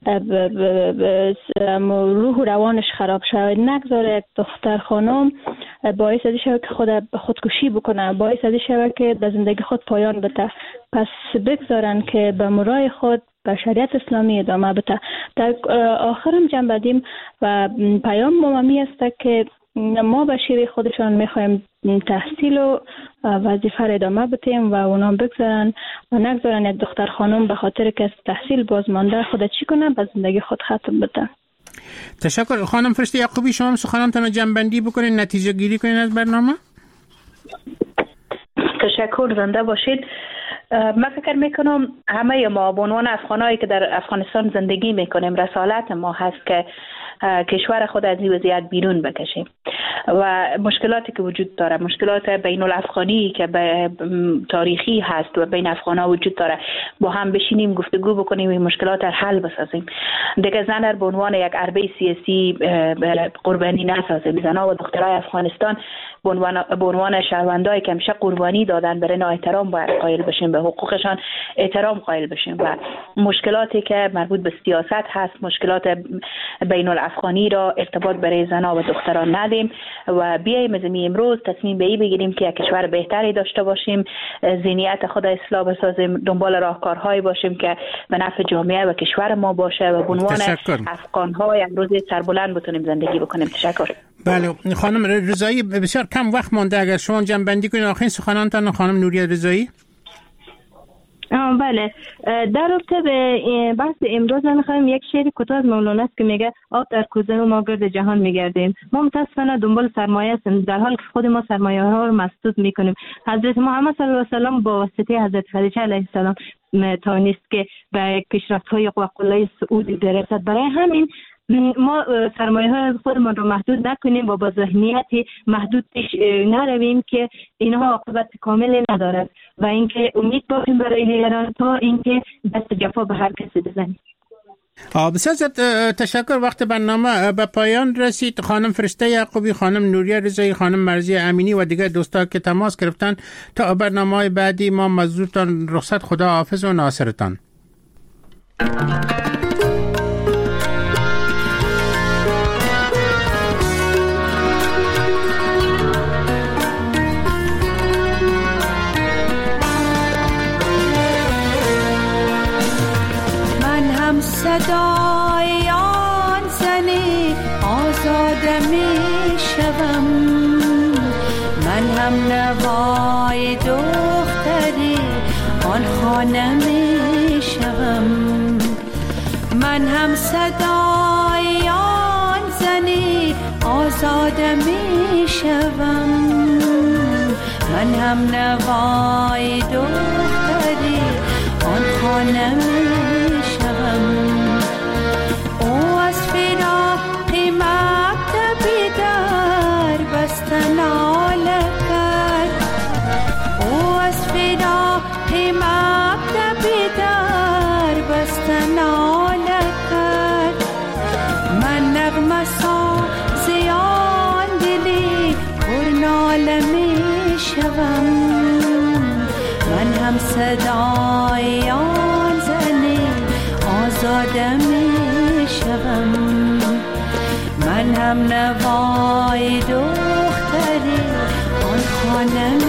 روح و روانش خراب شود. نگذاره یک دختر خانم باعث از شود که خودکشی بکنه، باعث از شود که به زندگی خود پایان بده. پس بگذارن که به مرای خود به شریعت اسلامی ادامه بده. در آخرم جمع بدیم و پیام مهمی است که ما به شیوه خودشان میخوایم تحصیل و وظیفه را ادامه بدیم و اونا بگذارن و نگذارن یک دختر خانم به خاطر که تحصیل بازمانده خود چی کنه به زندگی خود ختم بده. تشکر. خانم فرشته یعقوبی، شما سخنانتان جنبندی بکنین، نتیجه گیری کنین از برنامه. تشکر، زنده باشید. من فکر میکنم همه ما به عنوان افغانایی که در افغانستان زندگی میکنیم رسالت ما هست که کشور خود از این وضعیت بیرون بکشیم و مشکلاتی که وجود داره، مشکلات بین الافغانی که تاریخی هست و بین افغان‌ها وجود داره، با هم بشینیم گفتگو بکنیم این مشکلات را حل بسازیم. دیگه زن به عنوان یک حربه سیاسی قربانی نسازیم. زن‌ها و دخترای افغانستان به عنوان شهروندایی که همیشه قربانی دادن برای احترام باید قائل بشیم، به حقوقشان احترام قائل بشیم و مشکلاتی که مربوط به سیاست هست، مشکلات بین الافغانی را ارتباط برای زن‌ها و دختران ندیم و بیاییم از امروز تصمیم به این بگیریم که یک کشور بهتری داشته باشیم، ذهنیت خود اصلاح بسازیم، دنبال راهکارهایی باشیم که به نفع جامعه و کشور ما باشه و به عنوان افغان‌ها یک روز سربلند بتونیم زندگی بکنیم. تشکر. بله خانم رضایی، بسیار کم وقت مونده، اگر شما جنبندی کنید آخرین سخنانتان. خانم نوریه رضایی. بله، در رابطه به بحث امروز من می‌خوایم یک شعر کوتاه از مولانا است که میگه آب در کوزه و ما گرد جهان میگردیم. ما متاسفانه دنبال سرمایه هستیم در حالی که خود ما سرمایه ها رو مسدود میکنیم. حضرت محمد صلی الله علیه و سلم با واسطه حضرت خدیجه علیه السلام توانست که به پیشرفت‌های قله‌های سعودی برسد. برای همین ما سرمایه های خودمان رو محدود نکنیم و با ذهنیت محدود پیش نرویم که اینها عاقبت کامل ندارد و اینکه امید باشیم برای دیگران تا اینکه دست جفا به هر کسی بزنیم. بسیار تشکر. وقت برنامه به پایان رسید. خانم فرشته یعقوبی، خانم نوریه رضایی، خانم مرضیه امینی و دیگر دوستا که تماس گرفتن، تا برنامه‌های بعدی ما مزدورتان رخصت، خدا حافظ و ناصرتان. صدای آن زنی آزاده می شوم، من هم نوای دختری آن خانه می شوم، من هم صدای آن زنی آزاده می شوم، من هم نوای دختری آن خانه می شوم. صدای آن زنی آزاده می شوم. من هم نوای دختری آن خانه